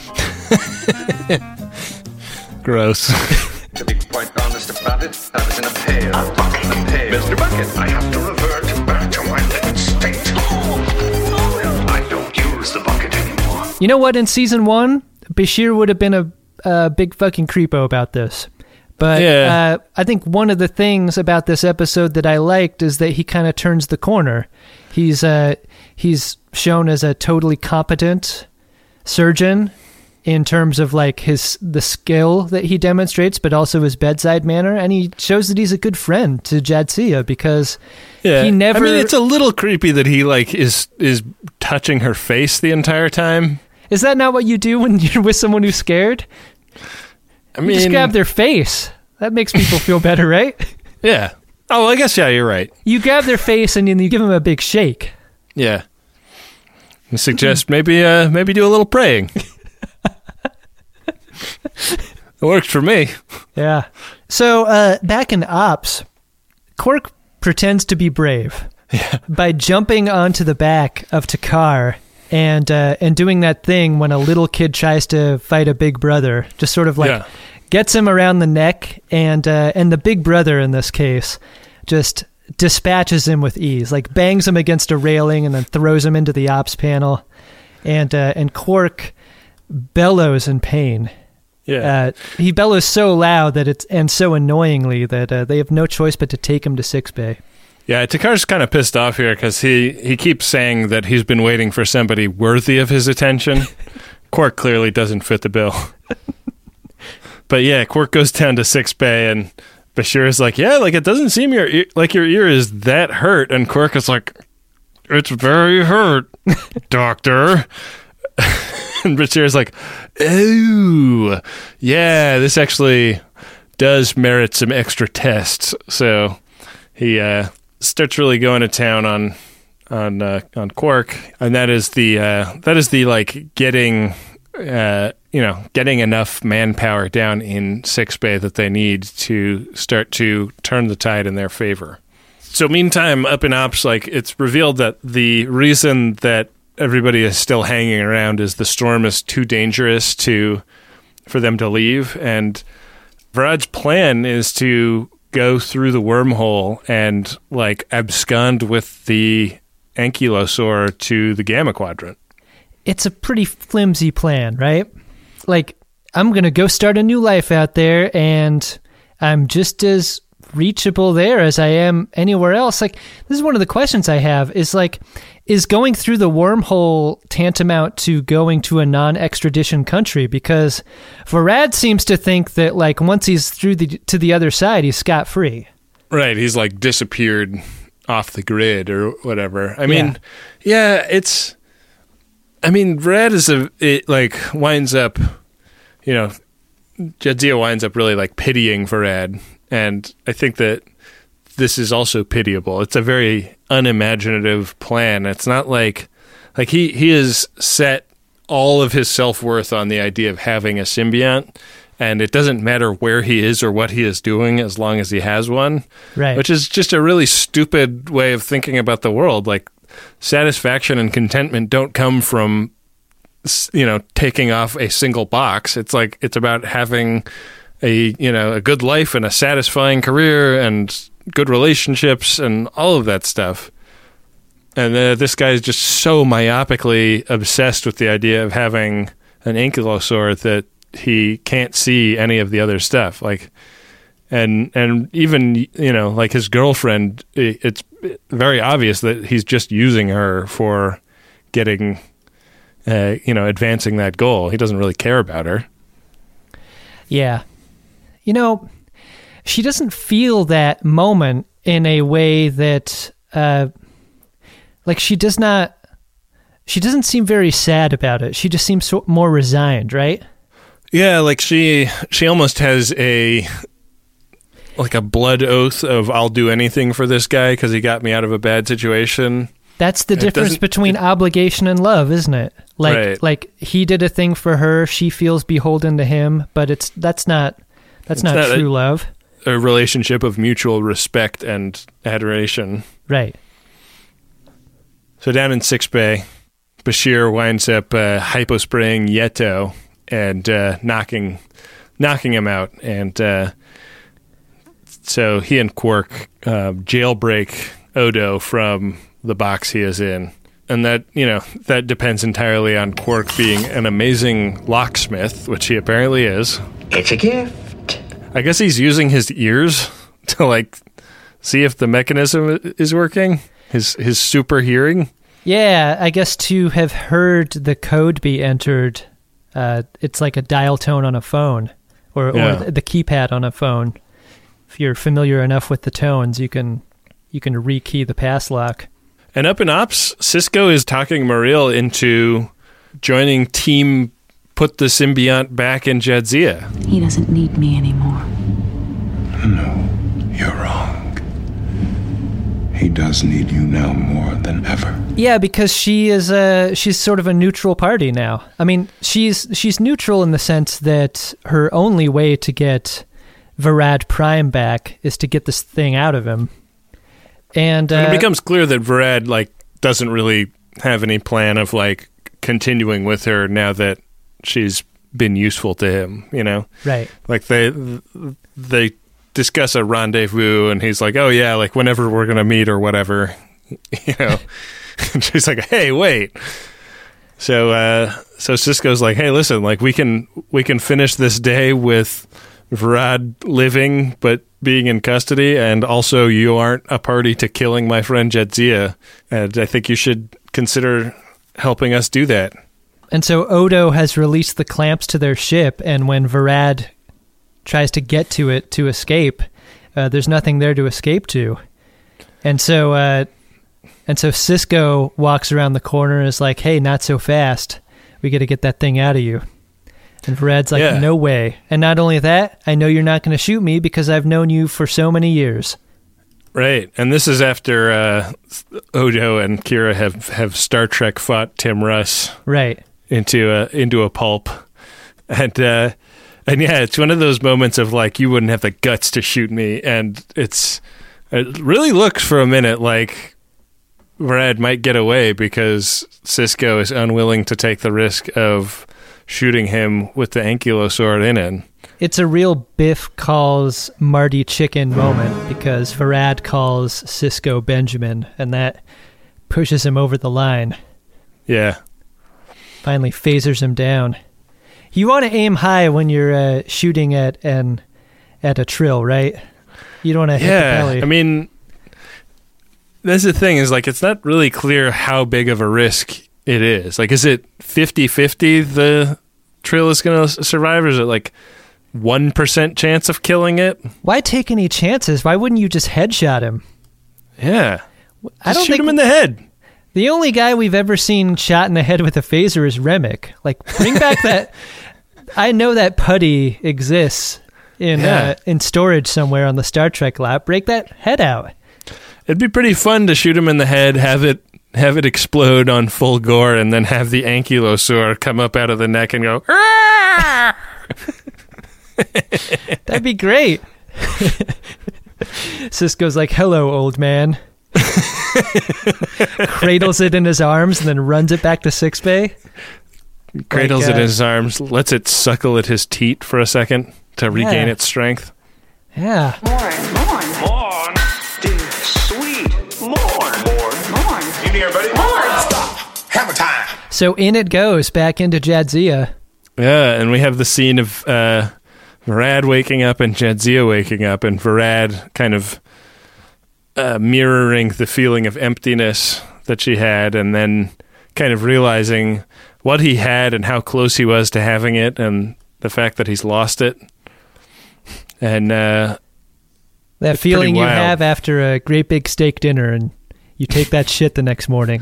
Gross. To be quite honest about it, I was in a pail. Mr. Bucket, I have to revert back to my living state. I don't use the bucket anymore. You know what? In season 1, Bashir would have been a big fucking creepo about this. But I think one of the things about this episode that I liked is that he kind of turns the corner. He's shown as a totally competent surgeon in terms of like the skill that he demonstrates, but also his bedside manner, and he shows that he's a good friend to Jadzia because he never. I mean, it's a little creepy that he like is touching her face the entire time. Is that not what you do when you're with someone who's scared? I mean, you just grab their face. That makes people feel better, right? Yeah. Oh, I guess you're right. You grab their face and then you give them a big shake. Yeah. I suggest maybe do a little praying. It worked for me. Yeah. So back in Ops, Quark pretends to be brave by jumping onto the back of Takar and doing that thing when a little kid tries to fight a big brother, just sort of like gets him around the neck, and the big brother in this case just dispatches him with ease, like bangs him against a railing and then throws him into the Ops panel, and Quark bellows in pain. Yeah, he bellows so loud and so annoyingly that they have no choice but to take him to sickbay. Yeah, Takar's kind of pissed off here because he keeps saying that he's been waiting for somebody worthy of his attention. Quark clearly doesn't fit the bill. But yeah, Quark goes down to sickbay, and Bashir is like, yeah, like it doesn't seem your ear is that hurt, and Quark is like, it's very hurt, doctor. And Bashir's like, oh, yeah, this actually does merit some extra tests. So he starts really going to town on Quark, and that is the like getting enough manpower down in sickbay that they need to start to turn the tide in their favor. So meantime, up in Ops, like it's revealed that the reason that everybody is still hanging around is the storm is too dangerous for them to leave, and Varad's plan is to go through the wormhole and like abscond with the Ankylosaur to the Gamma Quadrant. It's a pretty flimsy plan, right? Like, I'm going to go start a new life out there, and I'm just as reachable there as I am anywhere else. Like, this is one of the questions I have is like, is going through the wormhole tantamount to going to a non-extradition country? Because Varad seems to think that like once he's through to the other side, he's scot-free. Right, he's like disappeared off the grid or whatever. I mean, yeah, it's... I mean, Varad winds up, Jadzia winds up really like pitying Varad, and I think that this is also pitiable. It's a very unimaginative plan. It's not like he has set all of his self-worth on the idea of having a symbiont, and it doesn't matter where he is or what he is doing as long as he has one. Right. Which is just a really stupid way of thinking about the world. Like, satisfaction and contentment don't come from, taking off a single box. It's like, it's about having a good life and a satisfying career and good relationships and all of that stuff. And this guy is just so myopically obsessed with the idea of having an Ankylosaur that he can't see any of the other stuff. Like, and even, like his girlfriend, it's very obvious that he's just using her for getting, advancing that goal. He doesn't really care about her. Yeah. She doesn't feel that moment in a way that, she doesn't seem very sad about it. She just seems more resigned, right? Yeah, like she almost has a blood oath of I'll do anything for this guy because he got me out of a bad situation. That's the difference between obligation and love, isn't it? Like he did a thing for her, she feels beholden to him, but that's not true love. A relationship of mutual respect and adoration. Right. So down in sickbay, Bashir winds up hypospraying Yeto and knocking him out, and so he and Quark jailbreak Odo from the box he is in, and that depends entirely on Quark being an amazing locksmith, which he apparently is. It's a gift. I guess he's using his ears to see if the mechanism is working. His super hearing? Yeah, I guess to have heard the code be entered, it's like a dial tone on a phone, or the keypad on a phone. If you're familiar enough with the tones, you can rekey the pass lock. And up in Ops, Sisko is talking Maril into joining Team Put the Symbiont Back in Jadzia. He doesn't need me anymore. No, you're wrong. He does need you now more than ever. Yeah, because she's sort of a neutral party now. I mean, she's neutral in the sense that her only way to get Varad Prime back is to get this thing out of him. And it becomes clear that Varad doesn't really have any plan of continuing with her now that she's been useful to him, you know? Right. Like they discuss a rendezvous and he's like, oh yeah, whenever we're going to meet or whatever, you know? And she's like, hey, wait. So Sisko's like, hey, listen, we can finish this day with Varad living but being in custody, and also you aren't a party to killing my friend Jadzia, and I think you should consider helping us do that. And so Odo has released the clamps to their ship, and when Varad tries to get to it to escape, there's nothing there to escape to. And so Sisko walks around the corner and is like, hey, not so fast. We got to get that thing out of you. And Varad's like, no way. And not only that, I know you're not going to shoot me because I've known you for so many years. Right. And this is after Odo and Kira have Star Trek fought Tim Russ. Right. Into a pulp. And yeah, it's one of those moments of you wouldn't have the guts to shoot me. And it really looks for a minute like Varad might get away because Sisko is unwilling to take the risk of shooting him with the Ankylosaur in it. It's a real Biff calls Marty chicken moment because Varad calls Sisko Benjamin, and that pushes him over the line. Yeah. Finally phasers him down. You want to aim high when you're shooting at a trill, right? You don't want to hit the belly. I mean, that's the thing is it's not really clear how big of a risk it is. Is it 50-50 the trill is going to survive, or is it 1% chance of killing it? Why take any chances? Why wouldn't you just headshot him? Yeah. Just shoot him in the head. The only guy we've ever seen shot in the head with a phaser is Remick. Bring back that. I know that putty exists in storage somewhere on the Star Trek lab. Break that head out. It'd be pretty fun to shoot him in the head, have it explode on full gore, and then have the Ankylosaur come up out of the neck and go, "Arr!" That'd be great. Sisko's like, hello, old man. Cradles it in his arms and then runs it back to sickbay. Cradles it in his arms, lets it suckle at his teat for a second to regain its strength. Yeah. Morn. Dear sweet. Morn. You near, buddy? Morn. Stop. Hammer time. So in it goes, back into Jadzia. Yeah, and we have the scene of Varad waking up and Jadzia waking up, and Varad kind of mirroring the feeling of emptiness that she had, and then kind of realizing what he had and how close he was to having it, and the fact that he's lost it. And that feeling you have after a great big steak dinner and you take that shit the next morning.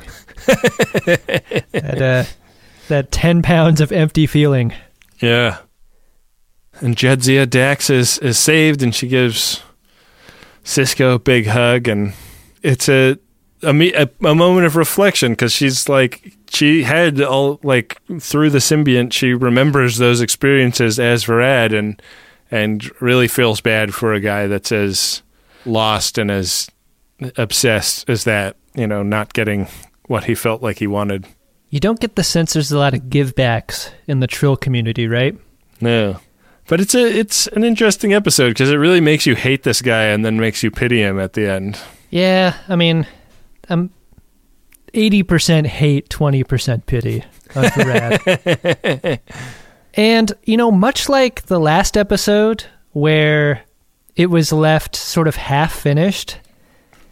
That 10 pounds of empty feeling. Yeah. And Jadzia Dax is saved, and she gives Sisko a big hug, and it's a moment of reflection, because she's she had all through the symbiont, she remembers those experiences as Varad, and really feels bad for a guy that's as lost and as obsessed as that, not getting what he felt like he wanted. You don't get the sense there's a lot of give-backs in the Trill community, right? No. But it's an interesting episode, because it really makes you hate this guy and then makes you pity him at the end. Yeah, I mean, I'm 80% hate, 20% pity on Varad. And, much like the last episode where it was left sort of half-finished,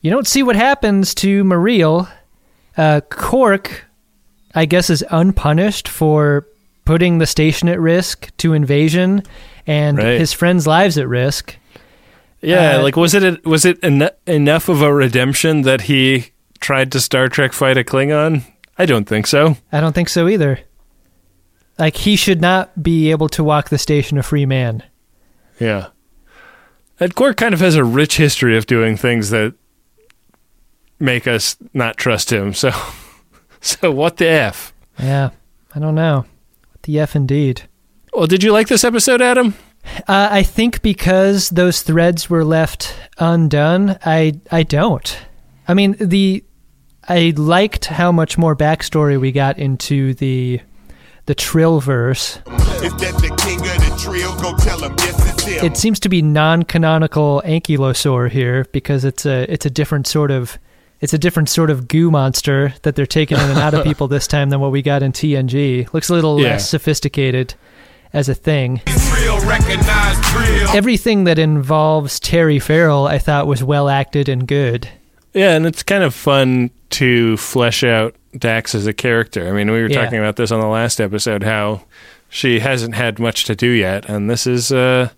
you don't see what happens to Mariel. Quark, I guess, is unpunished for putting the station at risk to invasion and his friends' lives at risk. Yeah, was it enough of a redemption that he tried to Star Trek fight a Klingon? I don't think so. I don't think so either. Like, he should not be able to walk the station a free man. Yeah. And Quark kind of has a rich history of doing things that make us not trust him. So what the F? Yeah, I don't know. What the F indeed. Well, did you like this episode, Adam? I think because those threads were left undone, I don't. I mean, I liked how much more backstory we got into the Trillverse. Is that the king of the Trill? Go tell him yes, it's him. It seems to be non-canonical Ankylosaur here because it's a different sort of goo monster that they're taking in and out of people this time than what we got in TNG. Looks a little less sophisticated as a thing. Everything that involves Terry Farrell, I thought, was well acted and good. Yeah, and it's kind of fun to flesh out Dax as a character. I mean, we were talking about this on the last episode, how she hasn't had much to do yet, and this is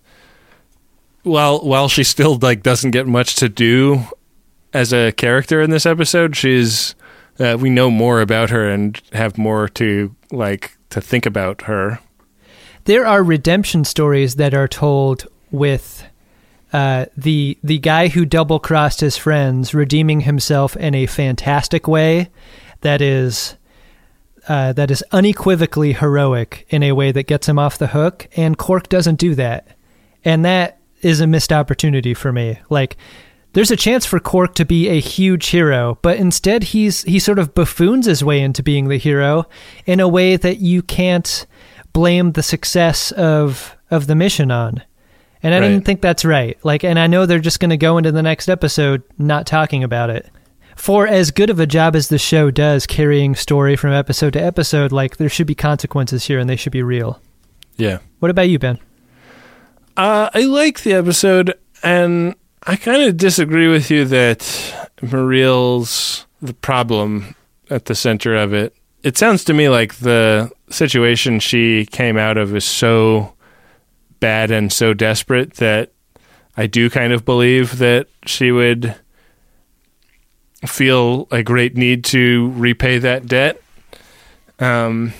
while she still doesn't get much to do as a character in this episode, she's we know more about her and have more to think about her. There are redemption stories that are told with the guy who double-crossed his friends redeeming himself in a fantastic way that is unequivocally heroic in a way that gets him off the hook, and Quark doesn't do that. And that is a missed opportunity for me. There's a chance for Quark to be a huge hero, but instead he sort of buffoons his way into being the hero in a way that you can't blame the success of the mission on. And I didn't think that's right. And I know they're just going to go into the next episode not talking about it. For as good of a job as the show does carrying story from episode to episode, there should be consequences here and they should be real. Yeah. What about you, Ben? I like the episode, and I kind of disagree with you that Mariel's the problem at the center of it. It sounds to me like the situation she came out of is so bad and so desperate that I do kind of believe that she would feel a great need to repay that debt. That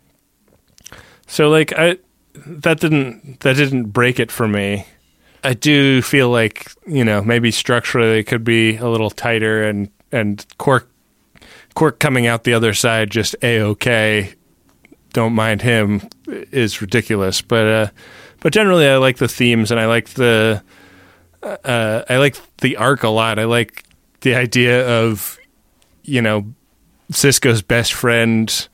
didn't break it for me. I do feel like, maybe structurally it could be a little tighter, and Quark coming out the other side just A-okay, don't mind him, is ridiculous. But generally I like the themes, and I like the arc a lot. I like the idea of, Sisko's best friend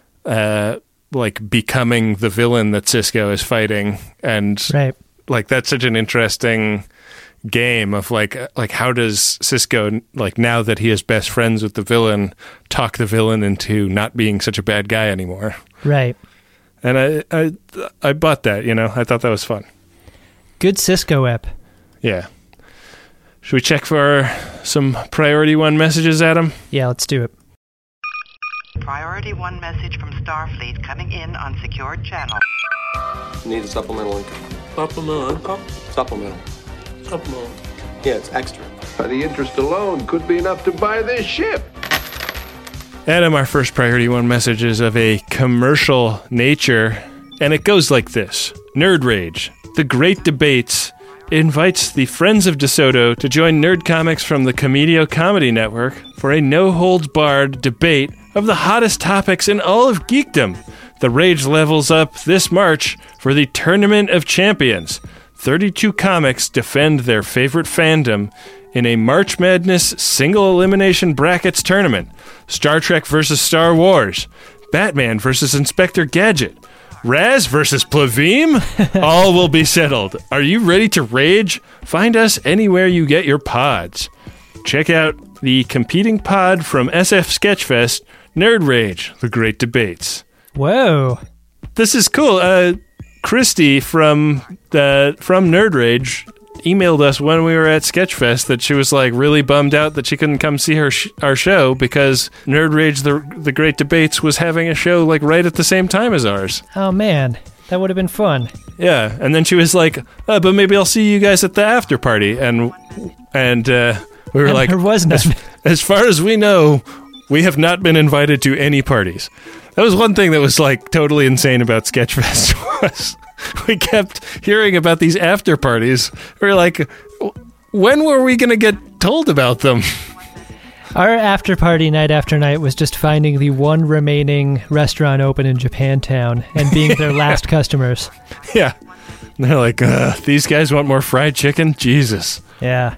becoming the villain that Sisko is fighting, and that's such an interesting game of how does Sisko, now that he is best friends with the villain, talk the villain into not being such a bad guy anymore. Right. And I bought that, I thought that was fun. Good Sisko ep. Yeah. Should we check for some Priority 1 messages, Adam? Yeah, let's do it. Priority 1 message from Starfleet coming in on secured channel. Need a supplemental income. Supplemental income? Supplemental. Yeah, it's extra. The interest alone could be enough to buy this ship. Adam, our first Priority 1 message is of a commercial nature, and it goes like this. Nerd Rage, the great debates, invites the Friends of DeSoto to join Nerd Comics from the Comedio Comedy Network for a no-holds-barred debate of the hottest topics in all of geekdom. The rage levels up this March for the Tournament of Champions. 32 comics defend their favorite fandom in a March Madness single-elimination brackets tournament. Star Trek versus Star Wars. Batman versus Inspector Gadget. Raz versus Plavim? All will be settled. Are you ready to rage? Find us anywhere you get your pods. Check out the competing pod from SF Sketchfest, Nerd Rage, the great debates. Whoa. This is cool. Christy from Nerd Rage emailed us when we were at Sketchfest that she was like really bummed out that she couldn't come see our show because Nerd Rage the Great Debates was having a show like right at the same time as ours. Oh man, that would have been fun. Yeah, and then she was like, but maybe I'll see you guys at the after party, and we were like, there was none. As far as we know, we have not been invited to any parties. That was one thing that was like totally insane about Sketchfest was we kept hearing about these after parties. We were like, when were we going to get told about them? Our after party night after night was just finding the one remaining restaurant open in Japantown and being their last customers. Yeah. And they're like, these guys want more fried chicken? Jesus. Yeah.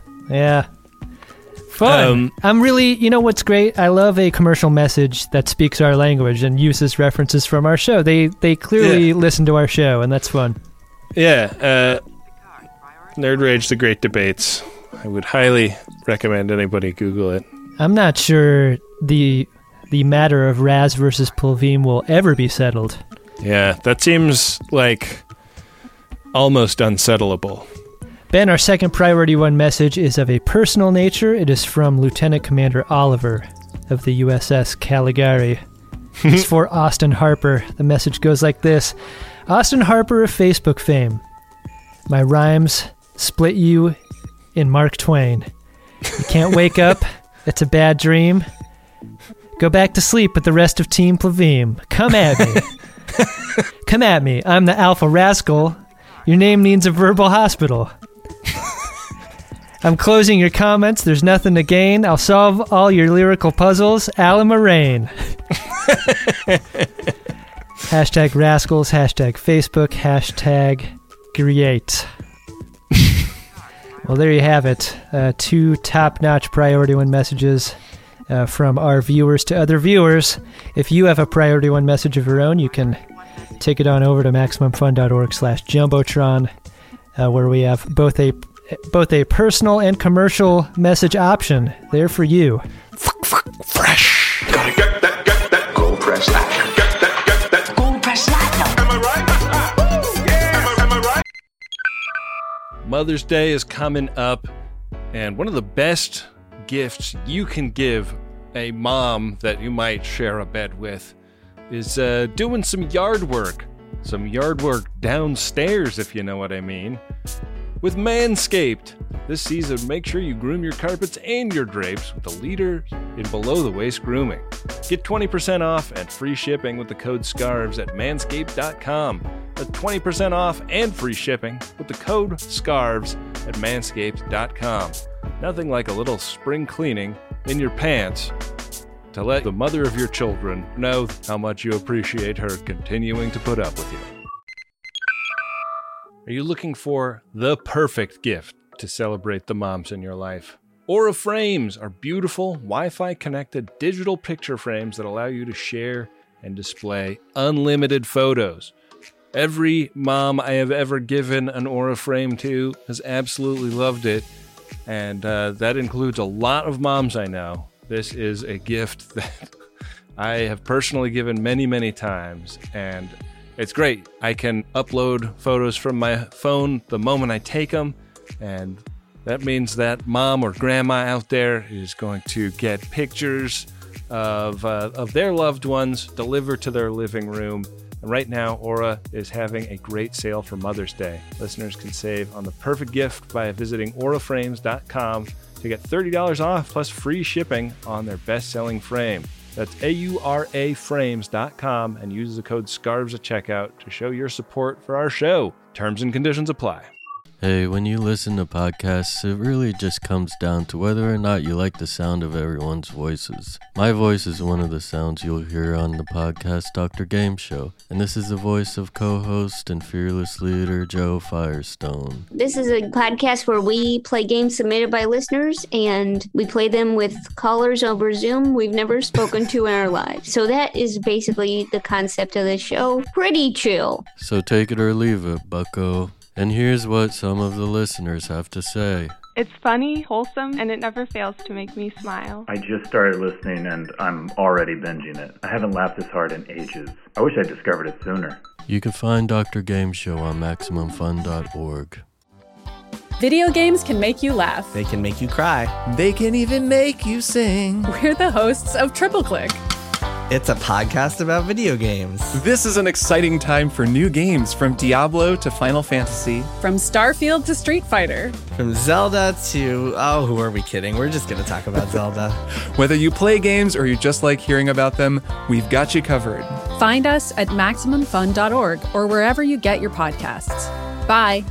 Fun. I'm really, you know what's great? I love a commercial message that speaks our language and uses references from our show. They clearly listen to our show, and that's fun. Yeah. Nerd Rage, the Great Debates. I would highly recommend anybody Google it. I'm not sure the matter of Raz versus Pluvim will ever be settled. Yeah, that seems like almost unsettleable. Ben, our second Priority 1 message is of a personal nature. It is from Lieutenant Commander Oliver of the USS Caligari. It's for Austin Harper. The message goes like this. Austin Harper of Facebook fame. My rhymes split you in Mark Twain. You can't wake up. It's a bad dream. Go back to sleep with the rest of Team Pluvim. Come at me. Come at me. I'm the Alpha Rascal. Your name needs a verbal hospital. I'm closing your comments. There's nothing to gain. I'll solve all your lyrical puzzles. Alan Moraine. Hashtag Rascals. Hashtag Facebook. Hashtag Create. Well, there you have it. 2 top-notch Priority 1 messages from our viewers to other viewers. If you have a Priority 1 message of your own, you can take it on over to MaximumFun.org/Jumbotron, where we have both a personal and commercial message option there for you. Fresh. Gotta get that. Gold press that. Get that. Gold press that. Am I right? Yeah. Am I right? Mother's Day is coming up, and one of the best gifts you can give a mom that you might share a bed with is doing some yard work. Some yard work downstairs, if you know what I mean. With Manscaped. This season, make sure you groom your carpets and your drapes with the leader in below-the-waist grooming. Get 20% off and free shipping with the code SCARVES at manscaped.com. That's 20% off and free shipping with the code SCARVES at manscaped.com. Nothing like a little spring cleaning in your pants to let the mother of your children know how much you appreciate her continuing to put up with you. Are you looking for the perfect gift to celebrate the moms in your life? Aura Frames are beautiful, Wi-Fi connected digital picture frames that allow you to share and display unlimited photos. Every mom I have ever given an Aura frame to has absolutely loved it, and that includes a lot of moms I know. This is a gift that I have personally given many, many times, and it's great. I can upload photos from my phone the moment I take them, and that means that mom or grandma out there is going to get pictures of their loved ones delivered to their living room. And right now, Aura is having a great sale for Mother's Day. Listeners can save on the perfect gift by visiting auraframes.com to get $30 off plus free shipping on their best-selling frame. That's auraframes.com and use the code SCARVES at checkout to show your support for our show. Terms and conditions apply. Hey, when you listen to podcasts, it really just comes down to whether or not you like the sound of everyone's voices. My voice is one of the sounds you'll hear on the podcast Dr. Game Show, and this is the voice of co-host and fearless leader Joe Firestone. This is a podcast where we play games submitted by listeners, and we play them with callers over Zoom we've never spoken to in our lives. So that is basically the concept of the show. Pretty chill. So take it or leave it, bucko. And here's what some of the listeners have to say. It's funny, wholesome, and it never fails to make me smile. I just started listening and I'm already binging it. I haven't laughed this hard in ages. I wish I discovered it sooner. You can find Dr. Game Show on MaximumFun.org. Video games can make you laugh. They can make you cry. They can even make you sing. We're the hosts of Triple Click. It's a podcast about video games. This is an exciting time for new games, from Diablo to Final Fantasy. From Starfield to Street Fighter. From Zelda to... oh, who are we kidding? We're just going to talk about Zelda. Whether you play games or you just like hearing about them, we've got you covered. Find us at MaximumFun.org or wherever you get your podcasts. Bye.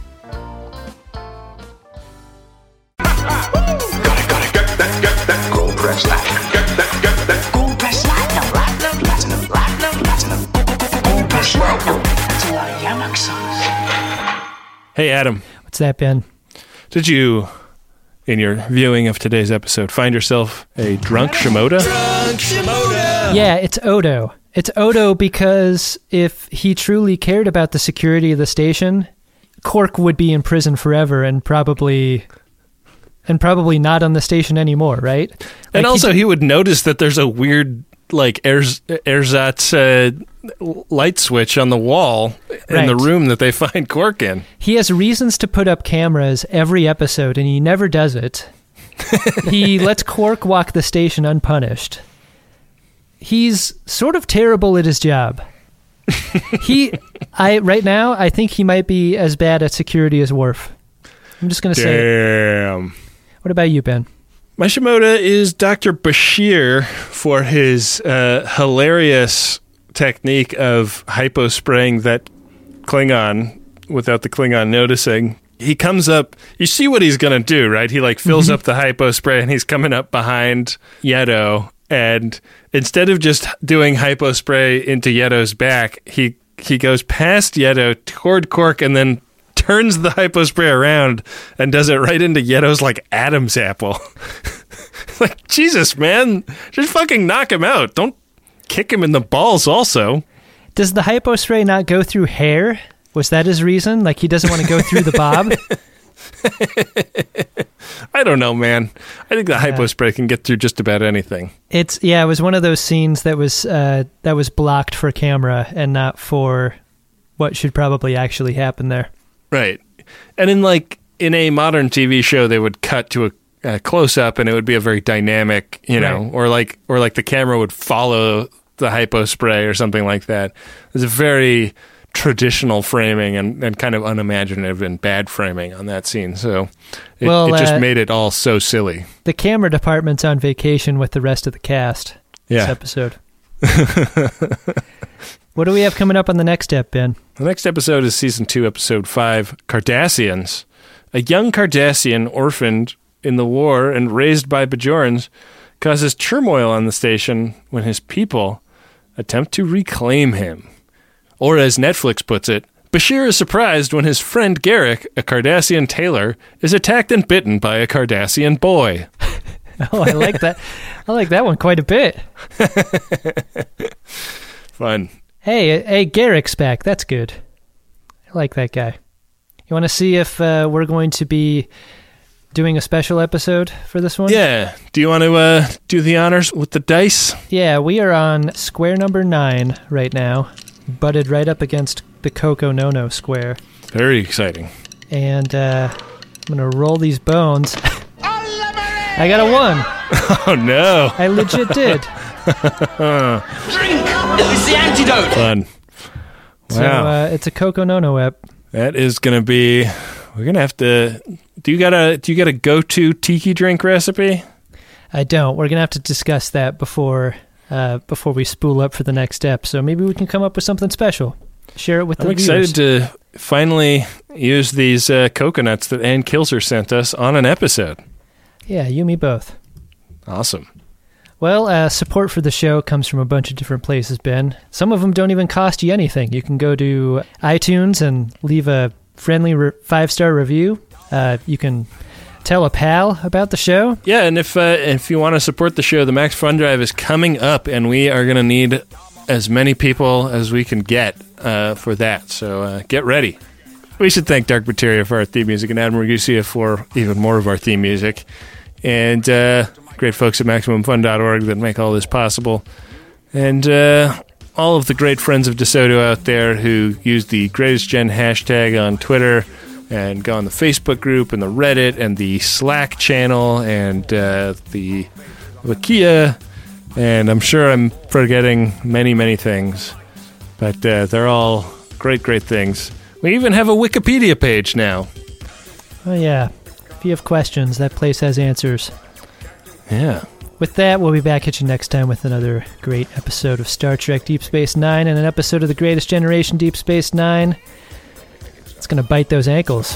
Gold press platinum. Get that. Gold press platinum. Gold press platinum. That's a lot of Yamak songs. Hey, Adam. What's that, Ben? Did you, in your viewing of today's episode, find yourself a drunk Shimoda? Drunk Shimoda! Yeah, it's Odo. It's Odo because if he truly cared about the security of the station, Cork would be in prison forever and probably not on the station anymore, right? And also he would notice that there's a weird ersatz light switch on the wall in the room that they find Cork in. He has reasons to put up cameras every episode, and he never does it. He lets Cork walk the station unpunished. He's sort of terrible at his job. Right now, I think he might be as bad at security as Worf. I'm just going to say. Damn. What about you, Ben? My Shimoda is Dr. Bashir for his hilarious technique of hypo-spraying that Klingon without the Klingon noticing. He comes up, you see what he's going to do, right? He fills up the hypo-spray and he's coming up behind Yeto, and instead of just doing hypo-spray into Yeto's back, he goes past Yeto toward Cork and then turns the hypo-spray around and does it right into Yeto's Adam's apple. Jesus, man. Just fucking knock him out. Don't kick him in the balls also. Does the hypo-spray not go through hair? Was that his reason? He doesn't want to go through the bob? I don't know, man. I think the hypo-spray can get through just about anything. It was one of those scenes that was blocked for camera and not for what should probably actually happen there. Right. And in a modern TV show, they would cut to a close-up and it would be a very dynamic, know, or the camera would follow the hypo-spray or something like that. It's a very traditional framing and kind of unimaginative and bad framing on that scene. So it just made it all so silly. The camera department's on vacation with the rest of the cast this episode. What do we have coming up on the next step, Ben? The next episode is Season 2, Episode 5, Cardassians. A young Cardassian orphaned in the war and raised by Bajorans causes turmoil on the station when his people attempt to reclaim him. Or as Netflix puts it, Bashir is surprised when his friend Garrick, a Cardassian tailor, is attacked and bitten by a Cardassian boy. Oh, I like that. I like that one quite a bit. Fun. Hey, Garrick's back. That's good. I like that guy. You want to see if we're going to be doing a special episode for this one? Yeah. Do you want to do the honors with the dice? Yeah, we are on square number 9 right now, butted right up against the Coco Nono square. Very exciting. And I'm going to roll these bones. I got a 1. Oh, no. I legit did. Drink! It's the antidote! Fun. Wow. So it's a Coco Nono ep. That is going to be... We're going to have to... Do you got a go-to tiki drink recipe? I don't. We're going to have to discuss that before we spool up for the next step. So maybe we can come up with something special. Share it with the viewers. I'm excited to finally use these coconuts that Ann Kilser sent us on an episode. Yeah, you and me both. Awesome. Well, support for the show comes from a bunch of different places, Ben. Some of them don't even cost you anything. You can go to iTunes and leave a friendly 5-star review. You can tell a pal about the show. Yeah, and if you want to support the show, the Max Fun Drive is coming up, and we are going to need as many people as we can get for that. So get ready. We should thank Dark Materia for our theme music and Adam Ragusia for even more of our theme music. And great folks at MaximumFun.org that make all this possible. And all of the great friends of DeSoto out there who use the Greatest Gen hashtag on Twitter and go on the Facebook group and the Reddit and the Slack channel and the Wikia, and I'm sure I'm forgetting many, many things, but they're all great, great things. We even have a Wikipedia page now. Oh, yeah. If you have questions, that place has answers. Yeah. With that, we'll be back at you next time with another great episode of Star Trek Deep Space Nine and an episode of The Greatest Generation Deep Space Nine. It's going to bite those ankles.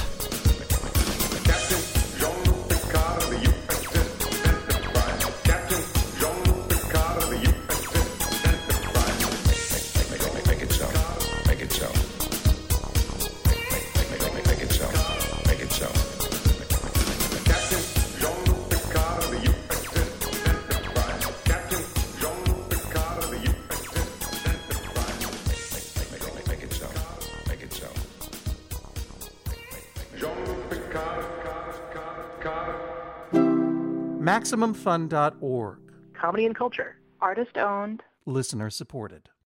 MaximumFun.org. Comedy and culture. Artist owned. Listener supported.